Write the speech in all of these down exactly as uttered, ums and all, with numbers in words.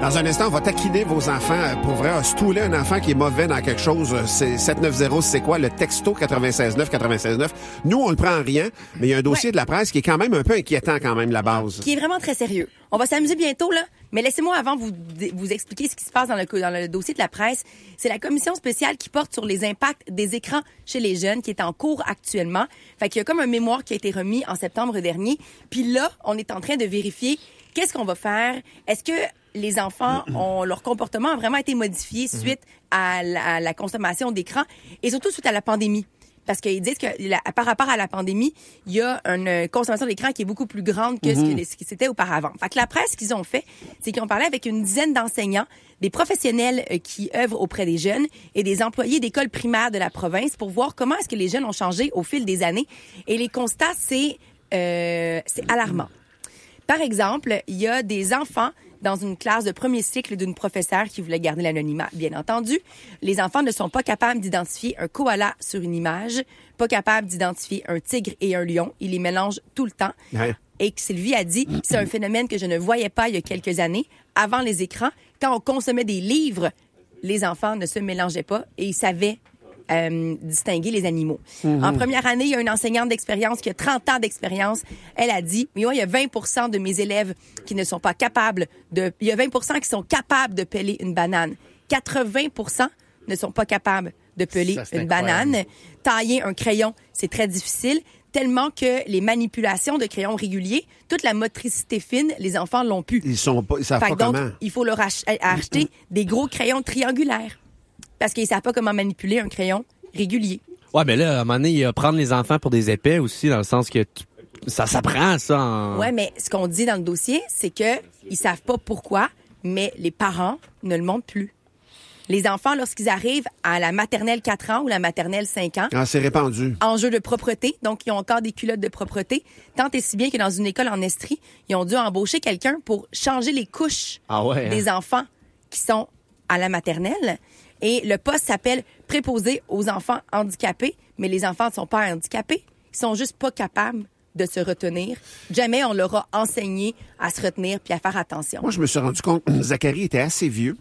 Dans un instant, on va taquiner vos enfants. Pour vrai, stouler un enfant qui est mauvais dans quelque chose, c'est sept neuf zéro, c'est quoi? Le texto quatre-vingt-seize neuf quatre-vingt-seize neuf. Nous, on le prend en rien, mais il y a un dossier ouais. de la presse qui est quand même un peu inquiétant quand même, la base. Qui est vraiment très sérieux. On va s'amuser bientôt, là. Mais laissez-moi avant vous vous expliquer ce qui se passe dans le, dans le dossier de la presse. C'est la commission spéciale qui porte sur les impacts des écrans chez les jeunes qui est en cours actuellement. Fait qu'il y a comme un mémoire qui a été remis en septembre dernier. Puis là, on est en train de vérifier qu'est-ce qu'on va faire. Est-ce que les enfants ont leur comportement a vraiment été modifié suite à la, à la consommation d'écran et surtout suite à la pandémie? Parce qu'ils disent que la, par rapport à la pandémie, il y a une consommation d'écran qui est beaucoup plus grande que mm-hmm. ce que c'était auparavant. Fait que la presse, ce qu'ils ont fait, c'est qu'ils ont parlé avec une dizaine d'enseignants, des professionnels qui œuvrent auprès des jeunes et des employés d'écoles primaires de la province pour voir comment est-ce que les jeunes ont changé au fil des années. Et les constats, c'est, euh, c'est alarmant. Par exemple, il y a des enfants dans une classe de premier cycle d'une professeure qui voulait garder l'anonymat, bien entendu. Les enfants ne sont pas capables d'identifier un koala sur une image, pas capables d'identifier un tigre et un lion. Ils les mélangent tout le temps. Ouais. Et que Sylvie a dit, c'est un phénomène que je ne voyais pas il y a quelques années. Avant les écrans, quand on consommait des livres, les enfants ne se mélangeaient pas et ils savaient Euh, distinguer les animaux. Mm-hmm. En première année, il y a une enseignante d'expérience qui a trente ans d'expérience. Elle a dit, mais ouais, il y a vingt pour cent de mes élèves qui ne sont pas capables de... Il y a vingt pour cent qui sont capables de peler une banane. quatre-vingts pour cent ne sont pas capables de peler Ça, une incroyable. banane. Tailler un crayon, c'est très difficile, tellement que les manipulations de crayons réguliers, toute la motricité fine, les enfants l'ont plus. Ils sont pas, ils savent fait pas donc, comment. Il faut leur ach- acheter des gros crayons triangulaires. Parce qu'ils savent pas comment manipuler un crayon régulier. Ouais, mais là, à un moment donné, il y a prendre les enfants pour des épais aussi, dans le sens que tu, ça s'apprend, ça. En... Ouais, mais ce qu'on dit dans le dossier, c'est que ils savent pas pourquoi, mais les parents ne le montrent plus. Les enfants, lorsqu'ils arrivent à la maternelle quatre ans ou la maternelle cinq ans... Ah, c'est répandu. Enjeu de propreté, donc ils ont encore des culottes de propreté. Tant et si bien que dans une école en Estrie, ils ont dû embaucher quelqu'un pour changer les couches ah ouais, des hein? enfants qui sont à la maternelle. Et le poste s'appelle préposé aux enfants handicapés, mais les enfants ne sont pas handicapés. Ils sont juste pas capables de se retenir. Jamais on leur a enseigné à se retenir puis à faire attention. Moi, je me suis rendu compte que Zachary était assez vieux.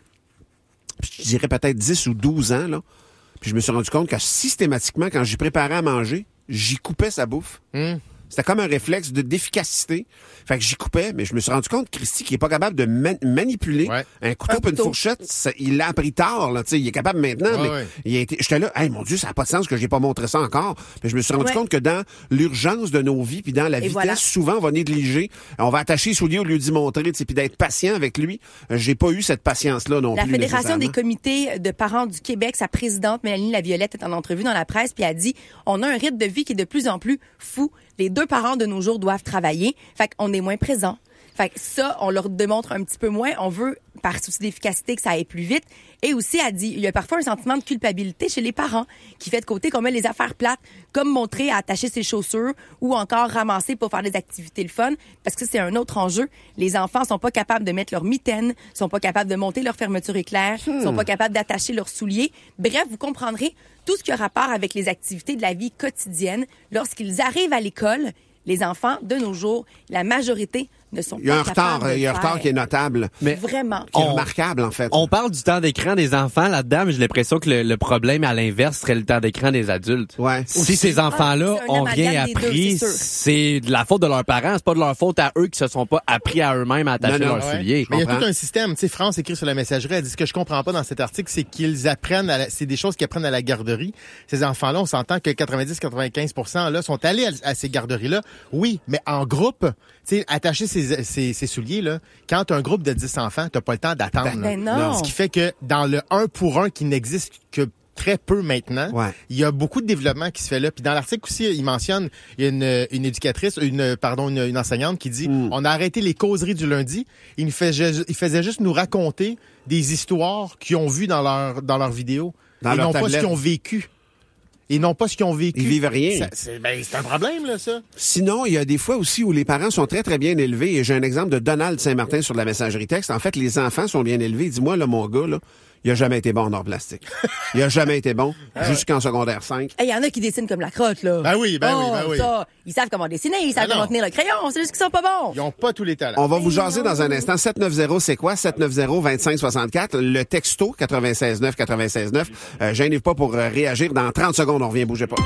Je dirais peut-être dix ou douze ans, là. Puis je me suis rendu compte que systématiquement, quand j'y préparais à manger, j'y coupais sa bouffe. Mmh. C'était comme un réflexe de, d'efficacité. Fait que j'y coupais, mais je me suis rendu compte, Christy, qui est pas capable de man- manipuler ouais. un couteau et une fourchette, ça, il l'a appris tard, là, tu sais, il est capable maintenant, ouais, mais ouais. il a été, j'étais là, hey, mon Dieu, ça n'a pas de sens que j'ai pas montré ça encore. Mais je me suis rendu ouais. compte que dans l'urgence de nos vies, puis dans la et vitesse, voilà. souvent, on va négliger, on va attacher les souliers au lieu d'y montrer, tu sais, puis d'être patient avec lui. J'ai pas eu cette patience-là non la plus. La Fédération des comités de parents du Québec, sa présidente, Mélanie Laviolette, est en entrevue dans la presse, puis a dit, on a un rythme de vie qui est de plus en plus fou. Les deux parents de nos jours doivent travailler. Fait qu'on est moins présents. Fait que ça, on leur démontre un petit peu moins. On veut, par souci d'efficacité, que ça aille plus vite. Et aussi, elle dit, il y a parfois un sentiment de culpabilité chez les parents qui fait de côté qu'on met les affaires plates, comme montrer à attacher ses chaussures ou encore ramasser pour faire des activités le fun. Parce que c'est un autre enjeu. Les enfants sont pas capables de mettre leur mitaine, sont pas capables de monter leur fermeture éclair, hmm. sont pas capables d'attacher leurs souliers. Bref, vous comprendrez tout ce qui a rapport avec les activités de la vie quotidienne. Lorsqu'ils arrivent à l'école, les enfants, de nos jours, la majorité ne sont pas capables de Il y a un retard, il y a un retard qui est notable. Mais vraiment. Qui est on, remarquable, en fait. On parle du temps d'écran des enfants là-dedans, mais j'ai l'impression que le, le problème, à l'inverse, serait le temps d'écran des adultes. Ouais. Si Aussi. Ces enfants-là ah, ont rien appris, deux, c'est, c'est de la faute de leurs parents. C'est pas de leur faute à eux qui se sont pas appris à eux-mêmes à attacher leurs ouais. souliers. Mais il y a tout un système. Tu sais, France écrit sur la messagerie, elle dit ce que je comprends pas dans cet article, c'est qu'ils apprennent, à la, c'est des choses qu'ils apprennent à la garderie. Ces enfants-là, on s'entend que quatre-vingt-dix à quatre-vingt-quinze pour cent là sont allés à, à ces garderies-là. Oui, mais en groupe, tu sais, attacher ses, ses, ses souliers, là, quand tu as un groupe de dix enfants, tu n'as pas le temps d'attendre. Ben, ben non. Ce qui fait que dans le un pour un qui n'existe que très peu maintenant, ouais. il y a beaucoup de développement qui se fait là. Puis dans l'article aussi, il mentionne une, une éducatrice, une pardon, une, une enseignante qui dit mm. on a arrêté les causeries du lundi. Il, nous fait, il faisait juste nous raconter des histoires qu'ils ont vues dans leur, dans leurs vidéos. Dans et non tablette. Pas ce qu'ils ont vécu. Et non pas ce qu'ils ont vécu. Ils vivent rien. Ça, c'est, ben, c'est un problème, là, ça. Sinon, il y a des fois aussi où les parents sont très, très bien élevés. Et j'ai un exemple de Donald Saint-Martin sur la messagerie texte. En fait, les enfants sont bien élevés. Dis-moi, là, mon gars, là, il a jamais été bon en art plastique. Il a jamais été bon jusqu'en secondaire cinq. Il hey, y en a qui dessinent comme la crotte, là. Ben oui, ben oh, oui, ben oui. Ça, ils savent comment dessiner, ils savent ben comment tenir le crayon, c'est juste qu'ils sont pas bons. Ils ont pas tous les talents. On va vous hey jaser non. dans un instant. sept neuf zéro, c'est quoi? sept neuf zéro, deux cinq six quatre. Le texto, quatre-vingt-seize neuf, quatre-vingt-seize neuf. Euh, gênez-vous pas pour euh, réagir. Dans trente secondes, on revient, bougez pas.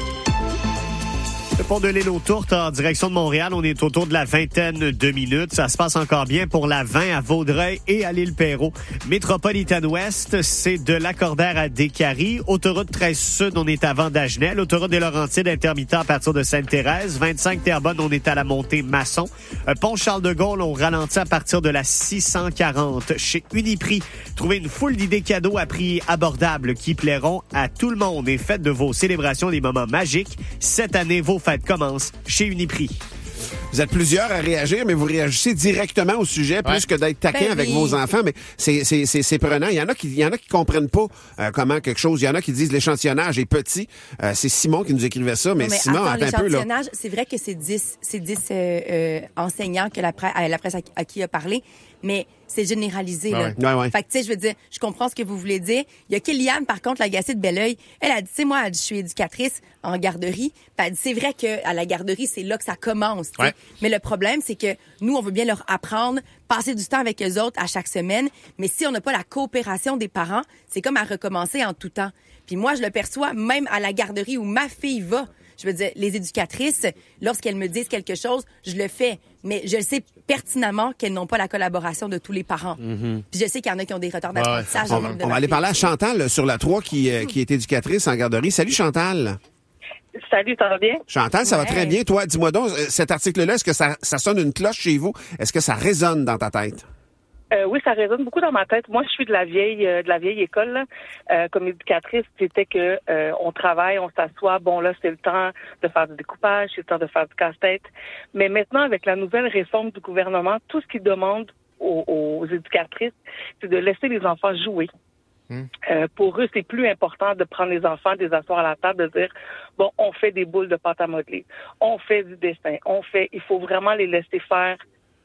Le pont de l'île aux Tourtes en direction de Montréal, on est autour de la vingtaine de minutes. Ça se passe encore bien pour la vingt à Vaudreuil et à l'île Perrot. Métropolitane Ouest, c'est de Lacordaire à Décarie. Autoroute treize Sud, on est à Vendagenais. Autoroute des Laurentides, intermittent à partir de Sainte-Thérèse. vingt-cinq Terrebonne, on est à la montée Masson. Euh, pont Charles-de-Gaulle, on ralentit à partir de la six cent quarante. Chez Uniprix, trouvez une foule d'idées cadeaux à prix abordables qui plairont à tout le monde et faites de vos célébrations des moments magiques. Cette année, vos fêtes commencent chez Uniprix. Vous êtes plusieurs à réagir, mais vous réagissez directement au sujet, ouais. plus que d'être taquin ben avec oui. vos enfants. Mais c'est, c'est, c'est, c'est prenant. Il y en a qui, il y en a qui comprennent pas euh, comment quelque chose. Il y en a qui disent l'échantillonnage est petit. Euh, c'est Simon qui nous écrivait ça, mais, non, mais Simon, attends, attends un peu là. L'échantillonnage, c'est vrai que c'est dix, c'est dix euh, euh, enseignants que la presse, euh, la presse à, à qui a parlé, mais c'est généralisé. Là. Ouais. Ouais, ouais. Fait que tu sais, je veux dire, je comprends ce que vous voulez dire. Il y a Kéliane, par contre, l'agacée de Belleuil. Elle a dit, tu sais, moi, elle dit, je suis éducatrice en garderie. Puis elle dit, c'est vrai que à la garderie, c'est là que ça commence. Ouais. Mais le problème, c'est que nous, on veut bien leur apprendre, passer du temps avec eux autres à chaque semaine. Mais si on n'a pas la coopération des parents, c'est comme à recommencer en tout temps. Puis moi, je le perçois même à la garderie où ma fille va. Je veux dire, les éducatrices, lorsqu'elles me disent quelque chose, je le fais. Mais je sais pertinemment qu'elles n'ont pas la collaboration de tous les parents. Mm-hmm. Puis je sais qu'il y en a qui ont des retards d'apprentissage. Ouais. On, on va aller parler à Chantal sur la trois qui, euh, qui est éducatrice en garderie. Salut Chantal. Salut, ça va bien? Chantal, ça ouais. va très bien. Toi, dis-moi donc, cet article-là, est-ce que ça, ça sonne une cloche chez vous? Est-ce que ça résonne dans ta tête? Euh, oui, ça résonne beaucoup dans ma tête. Moi, je suis de la vieille, euh, de la vieille école. Là. Euh, comme éducatrice, c'était que euh, on travaille, on s'assoit. Bon, là, c'est le temps de faire du découpage, c'est le temps de faire du casse-tête. Mais maintenant, avec la nouvelle réforme du gouvernement, tout ce qu'ils demandent aux, aux éducatrices, c'est de laisser les enfants jouer. Mmh. Euh, pour eux, c'est plus important de prendre les enfants, de les asseoir à la table, de dire bon, on fait des boules de pâte à modeler, on fait du dessin, on fait. Il faut vraiment les laisser faire.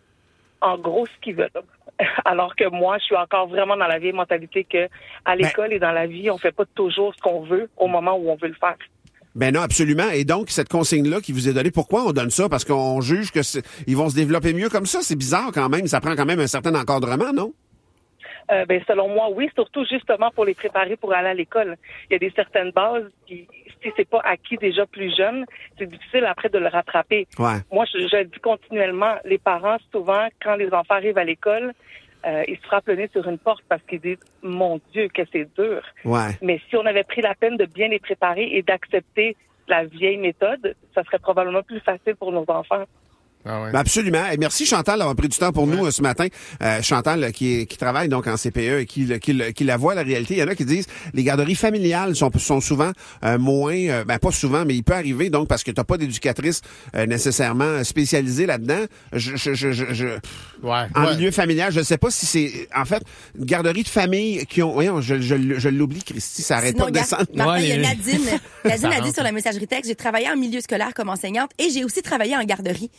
En gros, ce qu'ils veulent. Alors que moi, je suis encore vraiment dans la vieille mentalité que à l'école ben, et dans la vie, on fait pas toujours ce qu'on veut au moment où on veut le faire. Ben non, absolument. Et donc, cette consigne-là qui vous est donnée, pourquoi on donne ça? Parce qu'on juge que ils vont se développer mieux comme ça? C'est bizarre quand même. Ça prend quand même un certain encadrement, non? Euh, ben selon moi, oui, surtout justement pour les préparer pour aller à l'école. Il y a des certaines bases qui, si c'est pas acquis déjà plus jeune, c'est difficile après de le rattraper. Ouais. Moi, je, je le dis continuellement, les parents, souvent, quand les enfants arrivent à l'école, euh, ils se frappent le nez sur une porte parce qu'ils disent « Mon Dieu, que c'est dur! Ouais. » Mais si on avait pris la peine de bien les préparer et d'accepter la vieille méthode, ça serait probablement plus facile pour nos enfants. Ah ouais. Ben absolument. Et merci Chantal d'avoir pris du temps pour ouais. nous euh, ce matin. Euh, Chantal qui, est, qui travaille donc en C P E et qui, qui, qui la voit la réalité. Il y en a qui disent les garderies familiales sont, sont souvent euh, moins, euh, ben pas souvent, mais il peut arriver donc parce que t'as pas d'éducatrice euh, nécessairement spécialisée là-dedans. Je, je, je, je, je ouais. en ouais. milieu familial, je sais pas si c'est en fait une garderie de famille qui ont, voyons, je, je, je l'oublie, Christy, ça arrête Sinon, pas de descendre. Martin, ouais, il y a Nadine. Nadine a dit sur la messagerie texte, j'ai travaillé en milieu scolaire comme enseignante et j'ai aussi travaillé en garderie.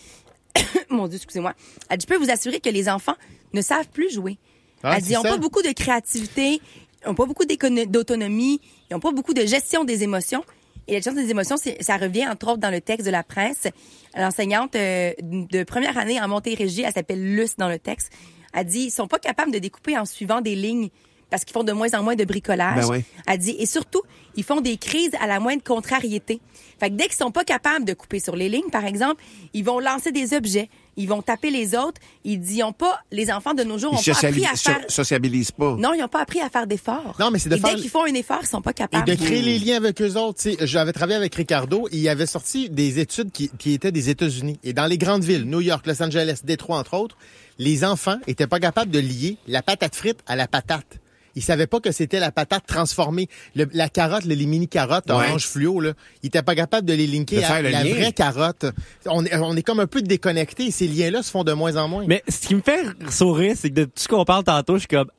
Mon Dieu, excusez-moi. Elle dit, je peux vous assurer que les enfants ne savent plus jouer. Ah, elle dit, ils n'ont pas beaucoup de créativité, ils n'ont pas beaucoup d'autonomie, ils n'ont pas beaucoup de gestion des émotions. Et la gestion des émotions, ça revient entre autres dans le texte de la presse. L'enseignante euh, de première année en Montérégie, elle s'appelle Luce dans le texte, elle dit, ils sont pas capables de découper en suivant des lignes parce qu'ils font de moins en moins de bricolage. Ben oui. Elle dit, et surtout, ils font des crises à la moindre contrariété. Fait que dès qu'ils sont pas capables de couper sur les lignes, par exemple, ils vont lancer des objets, ils vont taper les autres. Ils disent, pas, les enfants de nos jours ont ils pas appris à so- faire... sociabilisent pas. Non, ils ont pas appris à faire d'efforts. Non, mais c'est de et faire... dès qu'ils font un effort, ils sont pas capables. Et de créer mmh. les liens avec eux autres. T'sais, j'avais travaillé avec Ricardo et il avait sorti des études qui, qui étaient des États-Unis. Et dans les grandes villes, New York, Los Angeles, Détroit, entre autres, les enfants étaient pas capables de lier la patate frite à la patate. Ils savaient pas que c'était la patate transformée. Le, la carotte, les mini-carottes ouais. orange fluo, là, ils étaient pas capables de les linker de à la lien. vraie carotte. On est, on est comme un peu déconnectés et ces liens-là se font de moins en moins. Mais ce qui me fait sourire, c'est que de tout ce qu'on parle tantôt, je suis comme, hey, mais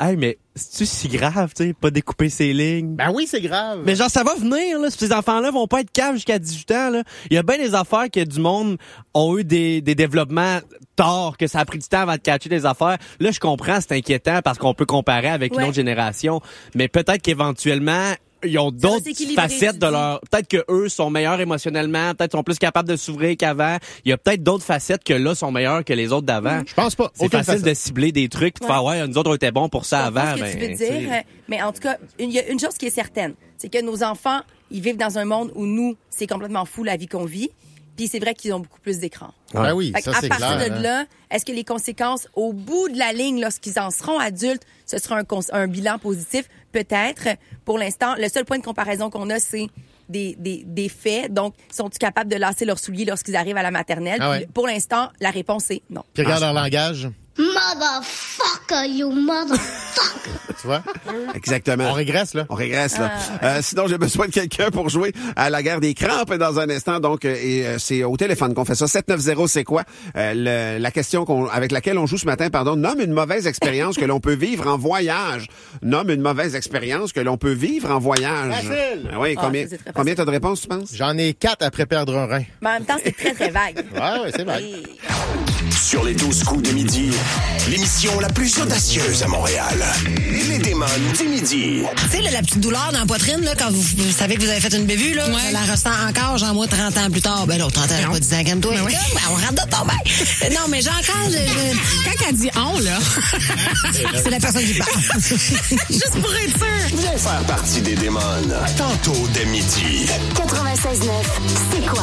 c'est-tu si grave, tu sais, pas découper ses lignes? Ben oui, c'est grave. Mais genre, ça va venir, là. Ces enfants-là vont pas être caves jusqu'à dix-huit ans, là. Il y a bien des affaires que du monde ont eu des, des développements tard, que ça a pris du temps avant de catcher des affaires. Là, je comprends, c'est inquiétant parce qu'on peut comparer avec ouais. une autre génération. Mais peut-être qu'éventuellement, ils ont d'autres facettes de leur... Peut-être que eux sont meilleurs émotionnellement, peut-être sont plus capables de s'ouvrir qu'avant. Il y a peut-être d'autres facettes que là sont meilleures que les autres d'avant. Je pense pas. C'est Aucune facile facette. de cibler des trucs et de ouais. faire, ouais, nous autres, on était bons pour ça je avant. Ce que ben, tu veux dire, t'sais. mais en tout cas, il y a une chose qui est certaine, c'est que nos enfants, ils vivent dans un monde où nous, c'est complètement fou la vie qu'on vit. Puis c'est vrai qu'ils ont beaucoup plus d'écran. Ben oui, Fait ça, à c'est partir clair. de hein. là, est-ce que les conséquences au bout de la ligne, lorsqu'ils en seront adultes, ce sera un, cons- un bilan positif? Peut-être. Pour l'instant, le seul point de comparaison qu'on a, c'est des, des, des faits. Donc, sont-ils capables de lasser leurs souliers lorsqu'ils arrivent à la maternelle? Ah ouais. Puis, pour l'instant, la réponse est non. Puis regarde leur langage, Motherfucker, you motherfucker. tu vois? Exactement. On régresse, là. On régresse, là. Euh, sinon, j'ai besoin de quelqu'un pour jouer à la guerre des crampes dans un instant. Donc, euh, et euh, c'est au téléphone qu'on fait ça. sept neuf zéro, c'est quoi? Euh, le, la question qu'on, avec laquelle on joue ce matin, pardon, nomme une mauvaise expérience que l'on peut vivre en voyage. Nomme une mauvaise expérience que l'on peut vivre en voyage. Facile. Ah oui, Ah, combien, ça, c'est très combien t'as de réponses, tu penses? J'en ai quatre après perdre un rein. Mais en même temps, c'est très, très vague. Ouais, ouais, c'est vrai. Et- Sur les douze coups de midi, l'émission la plus audacieuse à Montréal. Les démons du midi. Tu sais, là, la petite douleur dans la poitrine, là, quand vous, vous savez que vous avez fait une bévue, là, je la ressens encore, genre, moi, trente ans plus tard. Ben, là, trente ans, pas dix ans, calme-toi. Ben, on rentre de tomber. Non, mais j'ai encore, je, je... Quand elle dit on, là, c'est la personne qui parle. Juste pour être sûr. Viens faire partie des démons. Tantôt dès midi. quatre-vingt-seize neuf, c'est quoi?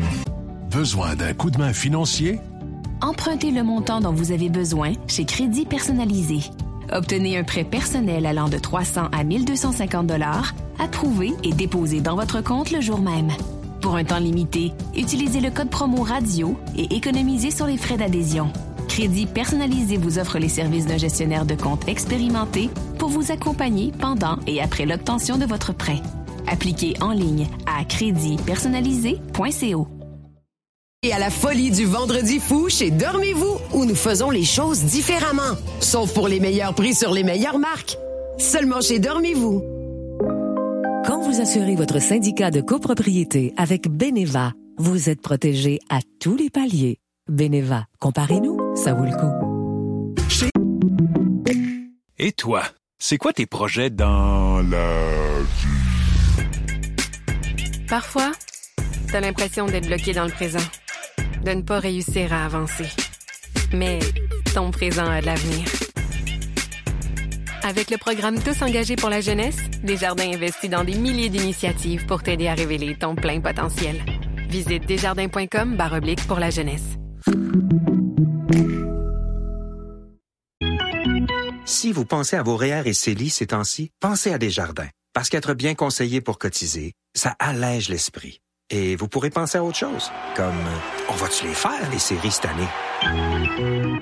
Besoin d'un coup de main financier? Empruntez le montant dont vous avez besoin chez Crédit Personnalisé. Obtenez un prêt personnel allant de trois cents à mille deux cent cinquante dollars, approuvé et déposé dans votre compte le jour même. Pour un temps limité, utilisez le code promo radio et économisez sur les frais d'adhésion. Crédit Personnalisé vous offre les services d'un gestionnaire de compte expérimenté pour vous accompagner pendant et après l'obtention de votre prêt. Appliquez en ligne à crédit personnalisé point co. Et à la folie du Vendredi fou chez Dormez-vous, où nous faisons les choses différemment. Sauf pour les meilleurs prix sur les meilleures marques. Seulement chez Dormez-vous. Quand vous assurez votre syndicat de copropriété avec Beneva, vous êtes protégé à tous les paliers. Beneva, comparez-nous, ça vaut le coup. Chez... Et toi, c'est quoi tes projets dans la vie? Parfois, t'as l'impression d'être bloqué dans le présent, de ne pas réussir à avancer. Mais ton présent a de l'avenir. Avec le programme Tous engagés pour la jeunesse, Desjardins investit dans des milliers d'initiatives pour t'aider à révéler ton plein potentiel. Visite desjardins.com barre oblique pour la jeunesse. Si vous pensez à vos R E E R et C E L I ces temps-ci, pensez à Desjardins. Parce qu'être bien conseillé pour cotiser, ça allège l'esprit. Et vous pourrez penser à autre chose, comme euh, on va-tu les faire, les séries cette année?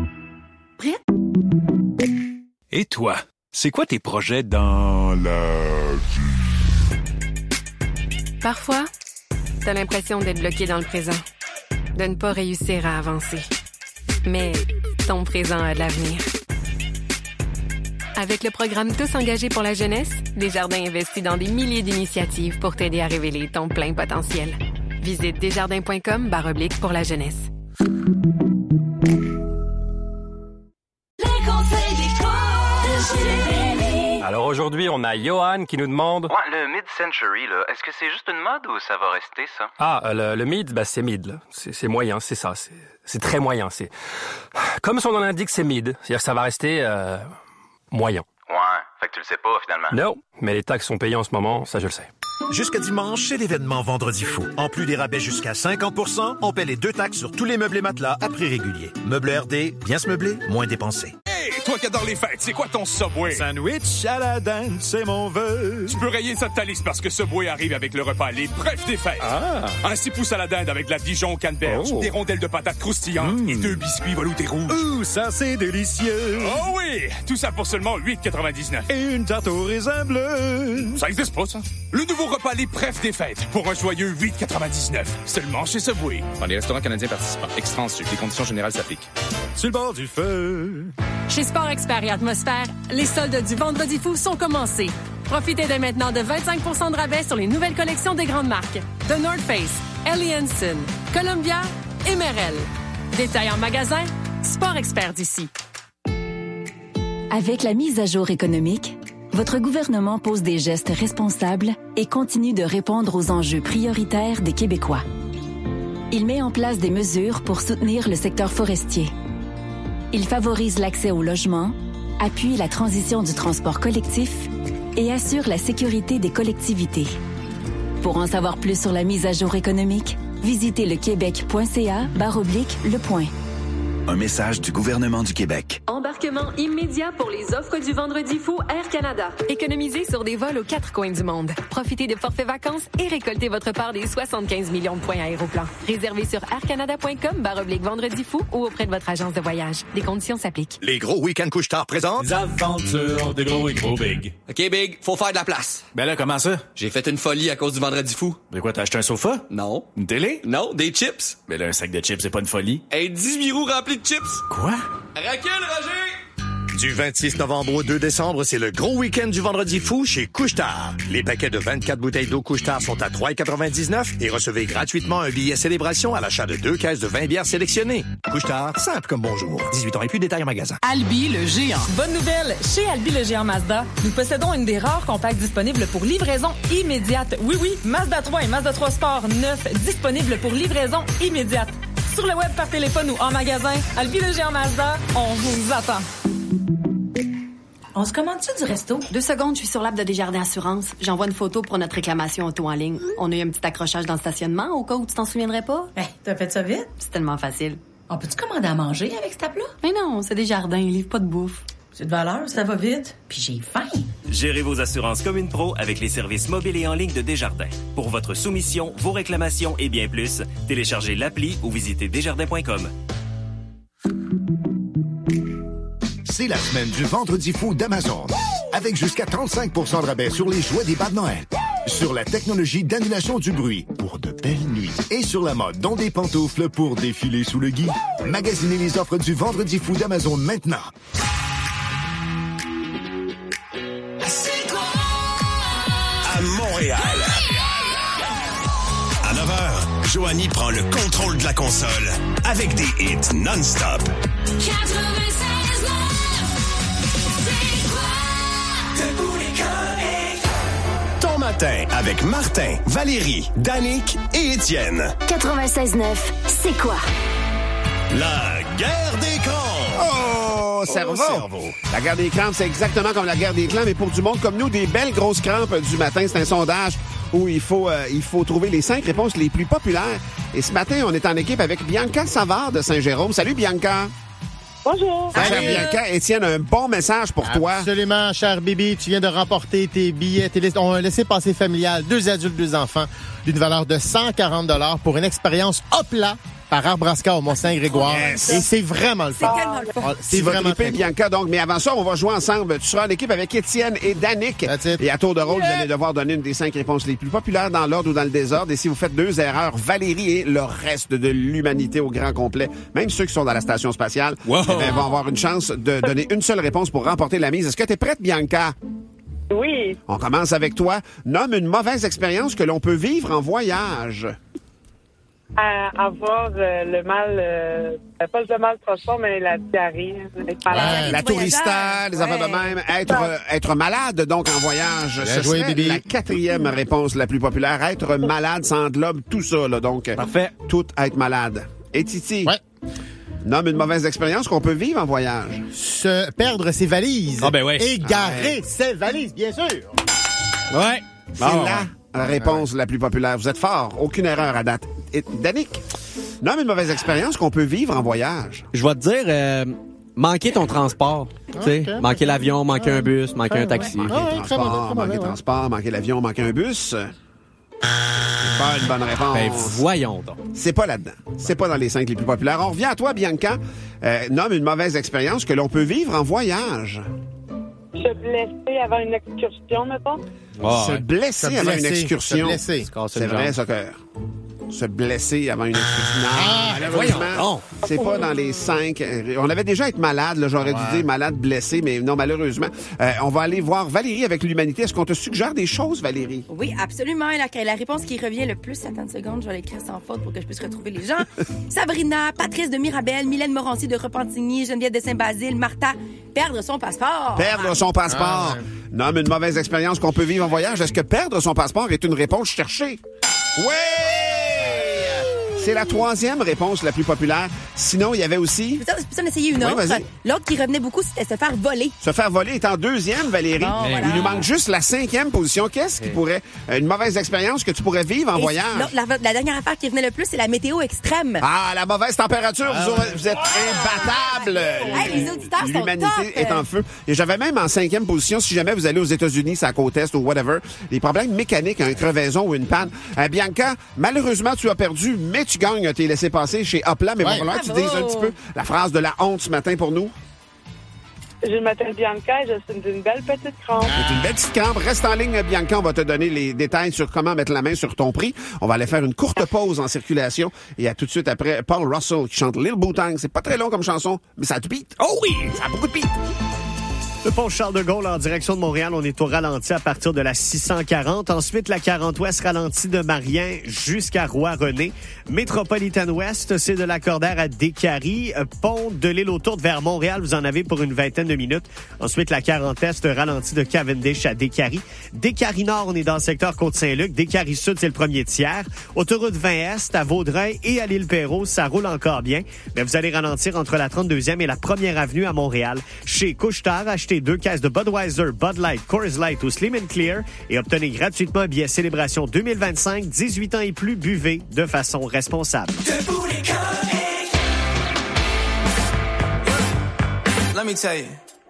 Et toi, c'est quoi tes projets dans la vie? Parfois, t'as l'impression d'être bloqué dans le présent, de ne pas réussir à avancer. Mais ton présent a de l'avenir. Avec le programme Tous engagés pour la jeunesse, Desjardins investit dans des milliers d'initiatives pour t'aider à révéler ton plein potentiel. Visite desjardins.com barre oblique pour la jeunesse. Alors aujourd'hui, on a Johan qui nous demande... Ouais, le mid-century, là, est-ce que c'est juste une mode ou ça va rester, ça? Ah, euh, le, le mid, ben, c'est mid, là. C'est, c'est moyen, c'est ça. C'est, c'est très moyen. C'est... Comme son nom l'indique, c'est mid. C'est-à-dire que ça va rester euh, moyen. Ouais, fait que tu le sais pas, finalement. Non, mais les taxes sont payées en ce moment, ça je le sais. Jusqu'à dimanche, c'est l'événement Vendredi fou. En plus des rabais jusqu'à cinquante pour cent, on paie les deux taxes sur tous les meubles et matelas à prix régulier. Meubles R D, bien se meubler, moins dépensé. Hey, toi qui adore les fêtes, c'est quoi ton Subway? Sandwich à la dinde, c'est mon vœu. Tu peux rayer ça de ta liste parce que Subway arrive avec le repas Les Brefs des fêtes. Ah! Un six pouces à la dinde avec de la Dijon canneberge, Oh. des rondelles de patates croustillantes Mm. et deux biscuits veloutés rouges. Ouh, ça c'est délicieux. Oh oui! Tout ça pour seulement huit quatre-vingt-dix-neuf. Et une tarte au raisin bleu. Ça existe pas, ça? Le nouveau repas Les Brefs des fêtes pour un joyeux huit quatre-vingt-dix-neuf. Seulement chez Subway. Dans les restaurants canadiens participants. Extra ensuite. Les conditions générales s'appliquent. Sur le bord du feu. Chez Sport Expert et Atmosphère, les soldes du Vendredi fou sont commencés. Profitez dès maintenant de vingt-cinq pour cent de rabais sur les nouvelles collections des grandes marques The North Face, Helly Hansen, Columbia et Merrell. Détails en magasin, Sport Expert d'ici. Avec la mise à jour économique, votre gouvernement pose des gestes responsables et continue de répondre aux enjeux prioritaires des Québécois. Il met en place des mesures pour soutenir le secteur forestier. Il favorise l'accès au logement, appuie la transition du transport collectif et assure la sécurité des collectivités. Pour en savoir plus sur la mise à jour économique, visitez le québec.ca barre oblique le point. Un message du gouvernement du Québec. Embarquement immédiat pour les offres du Vendredi fou Air Canada. Économisez sur des vols aux quatre coins du monde. Profitez de forfaits vacances et récoltez votre part des soixante-quinze millions de points Aéroplan. Réservez sur aircanada.com barre oblique Vendredi fou ou auprès de votre agence de voyage. Des conditions s'appliquent. Les gros week-ends couche-tard présentent... Les aventures de gros et gros big. OK, Big, faut faire de la place. Ben là, comment ça? J'ai fait une folie à cause du Vendredi fou. De quoi, t'as acheté un sofa? Non. Une télé? Non, des chips. Ben là, un sac de chips, c'est pas une folie. Hey, dix-huit roues remplies de chips. Quoi? Recule, Roger! Du vingt-six novembre au deux décembre, c'est le gros week-end du Vendredi fou chez Couche-Tard. Les paquets de vingt-quatre bouteilles d'eau Couche-Tard sont à trois quatre-vingt-dix-neuf et recevez gratuitement un billet célébration à l'achat de deux caisses de vin bières sélectionnées. Couche-Tard, simple comme bonjour. dix-huit ans et plus, détails en magasin. Albi le géant. Bonne nouvelle! Chez Albi le géant Mazda, nous possédons une des rares compacts disponibles pour livraison immédiate. Oui, oui, Mazda trois et Mazda trois Sport neuf disponibles pour livraison immédiate. Sur le web, par téléphone ou en magasin, Albi le géant Mazda, on vous attend. On se commande-tu du resto? Deux secondes, je suis sur l'app de Desjardins Assurance. J'envoie une photo pour notre réclamation auto en ligne. On a eu un petit accrochage dans le stationnement au cas où tu t'en souviendrais pas. Ben, t'as fait ça vite? C'est tellement facile. On peut-tu commander à manger avec cette app-là? Mais non, c'est Desjardins, ils livrent pas de bouffe. C'est de valeur, ça va vite. Puis j'ai faim. Gérez vos assurances comme une pro avec les services mobiles et en ligne de Desjardins. Pour votre soumission, vos réclamations et bien plus, téléchargez l'appli ou visitez desjardins point com. C'est la semaine du Vendredi fou d'Amazon. Avec jusqu'à trente-cinq pour cent de rabais sur les jouets des bas de Noël. Sur la technologie d'annulation du bruit pour de belles nuits. Et sur la mode, dont des pantoufles pour défiler sous le gui. Magasinez les offres du Vendredi fou d'Amazon maintenant. À Montréal. À neuf heures, Joanie prend le contrôle de la console avec des hits non-stop. Ton matin avec Martin, Valérie, Danick et Étienne. quatre-vingt-seize neuf, c'est quoi? La guerre des camps. Oh, cerveau. Oh, cerveau. La guerre des crampes, c'est exactement comme la guerre des clans, mais pour du monde comme nous, des belles grosses crampes du matin. C'est un sondage où il faut, euh, il faut trouver les cinq réponses les plus populaires. Et ce matin, on est en équipe avec Bianca Savard de Saint-Jérôme. Salut, Bianca. Bonjour. Cher Bianca, Étienne, un bon message pour toi. Absolument, cher Bibi. Tu viens de remporter tes billets. Tes listes. On a laissé passer familial, deux adultes, deux enfants, d'une valeur de cent quarante dollars pour une expérience hop-là par Arbrasca au Mont-Saint-Grégoire. Yes. Et c'est vraiment le fun. C'est tellement le fun. C'est Tu vas vraiment triper, très Bianca. Donc, mais avant ça, on va jouer ensemble. Tu seras en équipe avec Étienne et Danick. Et à tour de rôle, vous allez devoir donner une des cinq réponses les plus populaires dans l'ordre ou dans le désordre. Et si vous faites deux erreurs, Valérie et le reste de l'humanité au grand complet, même ceux qui sont dans la station spatiale, wow. eh bien, vont avoir une chance de donner une seule réponse pour remporter la mise. Est-ce que tu es prête, Bianca? Oui. On commence avec toi. Nomme une mauvaise expérience que l'on peut vivre en voyage. À avoir euh, le mal, euh, pas le mal de transport, mais la diarrhée. Ouais, la tourista, les affaires de même. Être, euh, être malade, donc, en voyage. Bien Ce joué, serait Bibi. la quatrième réponse la plus populaire. Être malade, ça englobe tout ça, là. Donc, parfait. Tout être malade. Et Titi? Ouais. Nomme une mauvaise expérience qu'on peut vivre en voyage. Se perdre ses valises. Ah, ben ouais. Égarer Ouais. ses valises, bien sûr. Ouais. C'est Ah, la réponse la plus populaire. Vous êtes fort. Aucune erreur à date. Et Danick? Nomme une mauvaise expérience qu'on peut vivre en voyage. Je vais te dire, euh, manquer ton transport. Tu sais, Ok. manquer l'avion, manquer un bus, manquer un taxi. Ah, ouais, très bon, Transport, très manquer bon, le ouais. transport, manquer l'avion, manquer un bus. C'est pas une bonne réponse. Ben, voyons donc. C'est pas là-dedans. C'est pas dans les cinq les plus populaires. On revient à toi, Bianca. Euh, nomme une mauvaise expérience que l'on peut vivre en voyage. Se blesser avant une excursion, mettons. Ah, Se ouais. blesser Se avant blesser, une excursion. se blesser. Se casser C'est une vrai, jambe. ça, que... se blesser avant une expédition. Ah, malheureusement, c'est pas dans les cinq. On avait déjà été malade, là, j'aurais Ouais. dû dire malade, blessé, mais non, malheureusement. Euh, on va aller voir Valérie avec l'Humanité. Est-ce qu'on te suggère des choses, Valérie? Oui, absolument. Et La, la réponse qui revient le plus, attends une seconde, je vais l'écrire sans faute pour que je puisse retrouver les gens. Sabrina, Patrice de Mirabel, Mylène Morancy de Repentigny, Geneviève de Saint-Basile, Martha, perdre son passeport. Perdre son passeport. Ah, ouais. Non, mais une mauvaise expérience qu'on peut vivre en voyage. Est-ce que perdre son passeport est une réponse cherchée? Oui! C'est la troisième réponse la plus populaire. Sinon, il y avait aussi... Je peux ça en essayer une Oui, autre. vas-y. L'autre qui revenait beaucoup, c'était se faire voler. Se faire voler est en deuxième, Valérie. Bon, voilà. Il nous manque juste la cinquième position. Qu'est-ce qui pourrait... Une mauvaise expérience que tu pourrais vivre en Et voyage? l'autre, La, la dernière affaire qui revenait le plus, c'est la météo extrême. Ah, la mauvaise température, vous, aurez- vous êtes imbattables. Hey, les auditeurs sont L'humanité top. est en feu. Et j'avais même en cinquième position, si jamais vous allez aux États-Unis, c'est à côte est ou whatever, des problèmes mécaniques, une crevaison ou une panne. Euh, Bianca, malheureusement, tu as perdu, mais tu gagnes. T'es laissé passer chez Hopla, mais il va Ouais. falloir que tu Bravo. dises un petit peu la phrase de la honte ce matin pour nous. Je m'appelle Bianca et je suis d'une belle petite crampe. C'est une belle petite crampe. Reste en ligne, Bianca. On va te donner les détails sur comment mettre la main sur ton prix. On va aller faire une courte pause en circulation. Et à tout de suite après, Paul Russell qui chante Lil Boutang. C'est pas très long comme chanson, mais ça a du beat. Oh oui, ça a beaucoup de beat. Le pont Charles de Gaulle en direction de Montréal, on est au ralenti à partir de la six cent quarante. Ensuite, la quarante ouest ralenti de Marien jusqu'à Roi-René. Métropolitaine ouest, c'est de la Cordaire à Décarie. Pont de l'île aux Tourtes vers Montréal, vous en avez pour une vingtaine de minutes. Ensuite, la quarante est ralenti de Cavendish à Décarie. Décarie nord, on est dans le secteur Côte-Saint-Luc. Décarie sud, c'est le premier tiers. Autoroute vingt est à Vaudreuil et à l'île Perrot, ça roule encore bien. Mais vous allez ralentir entre la trente-deuxième et la première avenue à Montréal. Chez Couche-Tard, achetez deux caisses de Budweiser, Bud Light, Coors Light ou Slim and Clear et obtenez gratuitement un billet Célébration deux mille vingt-cinq. dix-huit ans et plus, buvez de façon responsable. Let me tell you.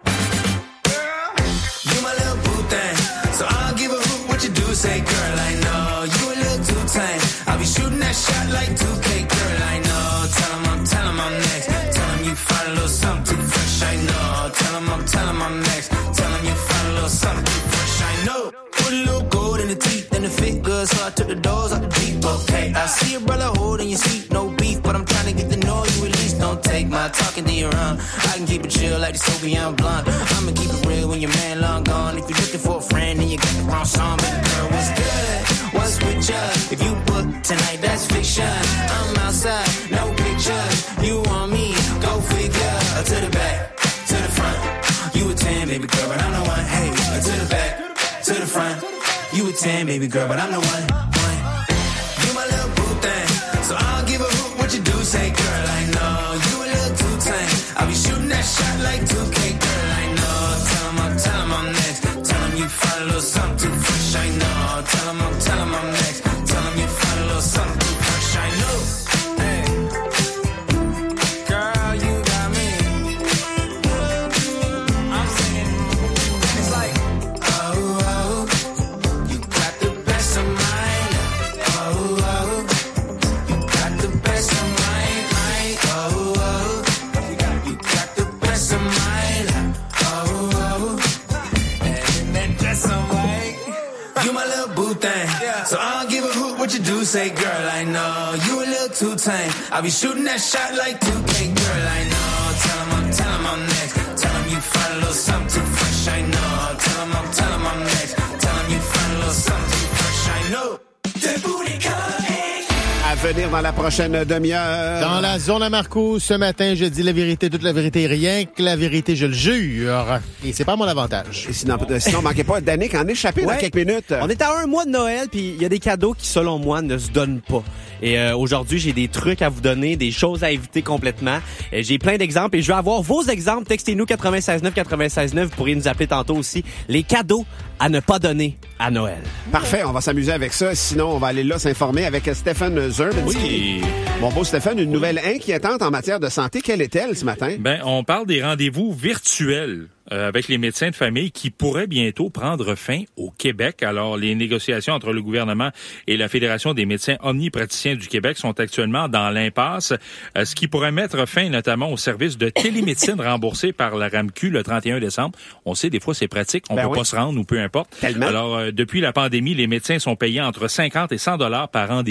You my little boo thing. So I'll give a hoot what you do. Say, girl, I know you a little too tame. I'll be shooting that shot like two K. Girl, I know. Tell him I'm, tell him I'm next. Tell him you find a little something too fresh. I know. Tell him I'm, tell him I'm next. Tell him you find a little something too fresh. I know. Put a little gold in the teeth and the fit good. So I took the doors out the Jeep. Okay. I see your brother holding your seat. No beef, but I'm trying to get to know you at least. Don't take my talking to your own. I can keep it chill like the Soviet blunt. I'ma keep it real when your man long gone. If you're looking for a friend and you got the wrong song, baby girl, what's good? What's with you? If you book tonight, that's fiction. I'm outside, no pictures. You want me? Go figure. To the back, to the front. You a ten, baby girl, but I'm the one. Hey, to the back, to the front. You a ten, baby girl, but I'm the one. one. You my little boo thing, so I'll give a hoot what you do. Say, girl, I know you a little too tame. I'll be shooting that shot like two K. Girl, I know. Tell him I'm, tell him I'm next. Tell him you find a little something too fresh. I know. Tell him I'm, tell him I'm next. Tell him you find a little something too fresh. I know. Hey, girl, you got me. I'm singing. It's like, oh, oh, you got the best of mine. Oh, oh, you got the best of mine. mine. Oh, oh, you got, you got the best of mine. Oh, oh, and that dress on white. You my little boo thing, so I don't give a hoot what you do. Say, girl, I know you a little too tame. I'll be shooting that shot like two K. Girl, I know. Tell him I'm, tell him I'm next. Tell him you find a little something too fresh. I know. Tell him I'm, tell him I'm next. Tell him you find a little something too fresh. I know. The booty coming. À venir dans la prochaine demi-heure. Dans la zone à Marco, ce matin, je dis la vérité, toute la vérité, rien que la vérité, je le jure. Et c'est pas mon avantage. Et sinon, sinon manquez pas d'Annick en échapper Ouais. dans quelques minutes. On est à un mois de Noël, puis il y a des cadeaux qui, selon moi, ne se donnent pas. Et euh, aujourd'hui, j'ai des trucs à vous donner, des choses à éviter complètement. Euh, j'ai plein d'exemples et je vais avoir vos exemples. Textez-nous quatre-vingt-seize neuf quatre-vingt-seize neuf. Vous pourriez nous appeler tantôt aussi. Les cadeaux à ne pas donner à Noël. Parfait, on va s'amuser avec ça. Sinon, on va aller là s'informer avec Stéphane Zerbinsky. Oui. Mon beau Stéphane, une nouvelle inquiétante en matière de santé. Quelle est-elle ce matin? Ben, on parle des rendez-vous virtuels euh, avec les médecins de famille qui pourraient bientôt prendre fin au Québec. Alors, les négociations entre le gouvernement et la Fédération des médecins omnipraticiens du Québec sont actuellement dans l'impasse, euh, ce qui pourrait mettre fin notamment au service de télémédecine remboursé par la RAMQ le trente et un décembre. On sait, des fois, c'est pratique. On ben peut oui. pas se rendre ou peu importe. Tellement. Alors, euh, depuis la pandémie, les médecins sont payés entre cinquante et cent dollars par rendez-vous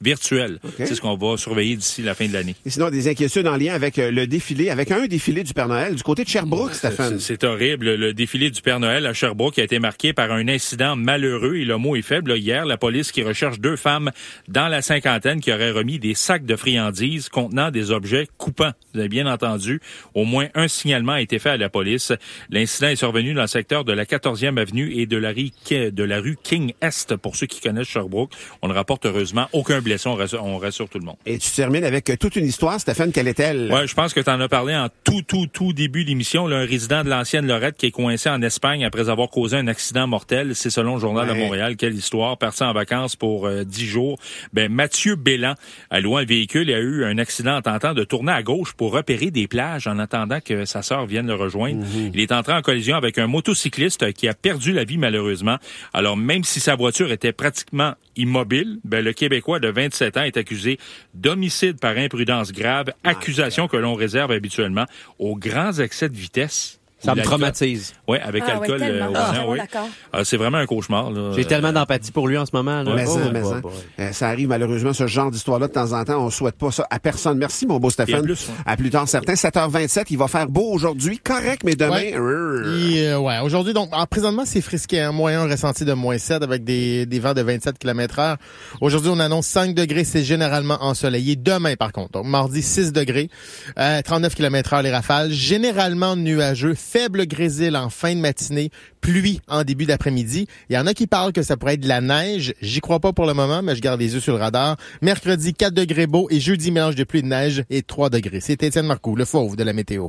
virtuelle. Okay. C'est ce qu'on va surveiller d'ici la fin de l'année. Et sinon, des inquiétudes en lien avec le défilé, avec un défilé du Père Noël du côté de Sherbrooke, Stéphane. C'est, c'est horrible. Le défilé du Père Noël à Sherbrooke a été marqué par un incident malheureux, et le mot est faible. Hier, la police qui recherche deux femmes dans la cinquantaine qui auraient remis des sacs de friandises contenant des objets coupants. Vous avez bien entendu. Au moins un signalement a été fait à la police. L'incident est survenu dans le secteur de la quatorzième avenue et de la rue, de la rue King-Est. Pour ceux qui connaissent Sherbrooke, on ne rapporte heureusement aucun blessé. On rassure, on rassure tout le monde. Et tu termines avec toute une histoire, Stéphane. Quelle est-elle? Ouais, je pense que tu en as parlé en tout, tout, tout début d'émission. Là, un résident de l'ancienne Lorette qui est coincé en Espagne après avoir causé un accident mortel. C'est selon le Journal ouais. de Montréal. Quelle histoire. Parti en vacances pour euh, dix jours. Ben, Mathieu Bélan a loué un véhicule et a eu un accident en tentant de tourner à gauche pour repérer des plages en attendant que sa sœur vienne le rejoindre. Mm-hmm. Il est entré en collision avec un motocycliste qui a perdu la vie malheureusement. Alors, même si sa voiture était pratiquement immobile, ben, le Québécois de vingt-sept ans est accusé d'homicide par imprudence grave, accusation que l'on réserve habituellement aux grands excès de vitesse. Ça me traumatise. Oui, avec ah, alcool. Ouais, euh, ah, oui. d'accord. Ah, c'est vraiment un cauchemar. Là. J'ai tellement d'empathie pour lui en ce moment. Là. Mais, oh, mais, oh, mais, oh, euh, ça arrive malheureusement, ce genre d'histoire-là, de temps en temps. On souhaite pas ça à personne. Merci, mon beau Stéphane. Plus, ouais. À plus tard, certain. sept heures vingt-sept, il va faire beau aujourd'hui. Correct, mais demain... Ouais, Et, euh, ouais. Aujourd'hui, donc, alors, présentement, c'est frisqué. Un moyen ressenti de moins sept avec des, des vents de vingt-sept kilomètres heure. Aujourd'hui, on annonce cinq degrés. C'est généralement ensoleillé. Demain, par contre, donc mardi, six degrés. Euh, trente-neuf kilomètres heure les rafales. Généralement nuageux. Faible grésil en fin de matinée. Pluie en début d'après-midi. Il y en a qui parlent que ça pourrait être de la neige. J'y crois pas pour le moment, mais je garde les yeux sur le radar. Mercredi, quatre degrés beau et jeudi, mélange de pluie et de neige et trois degrés. C'est Étienne Marcoux, le fauve de la météo.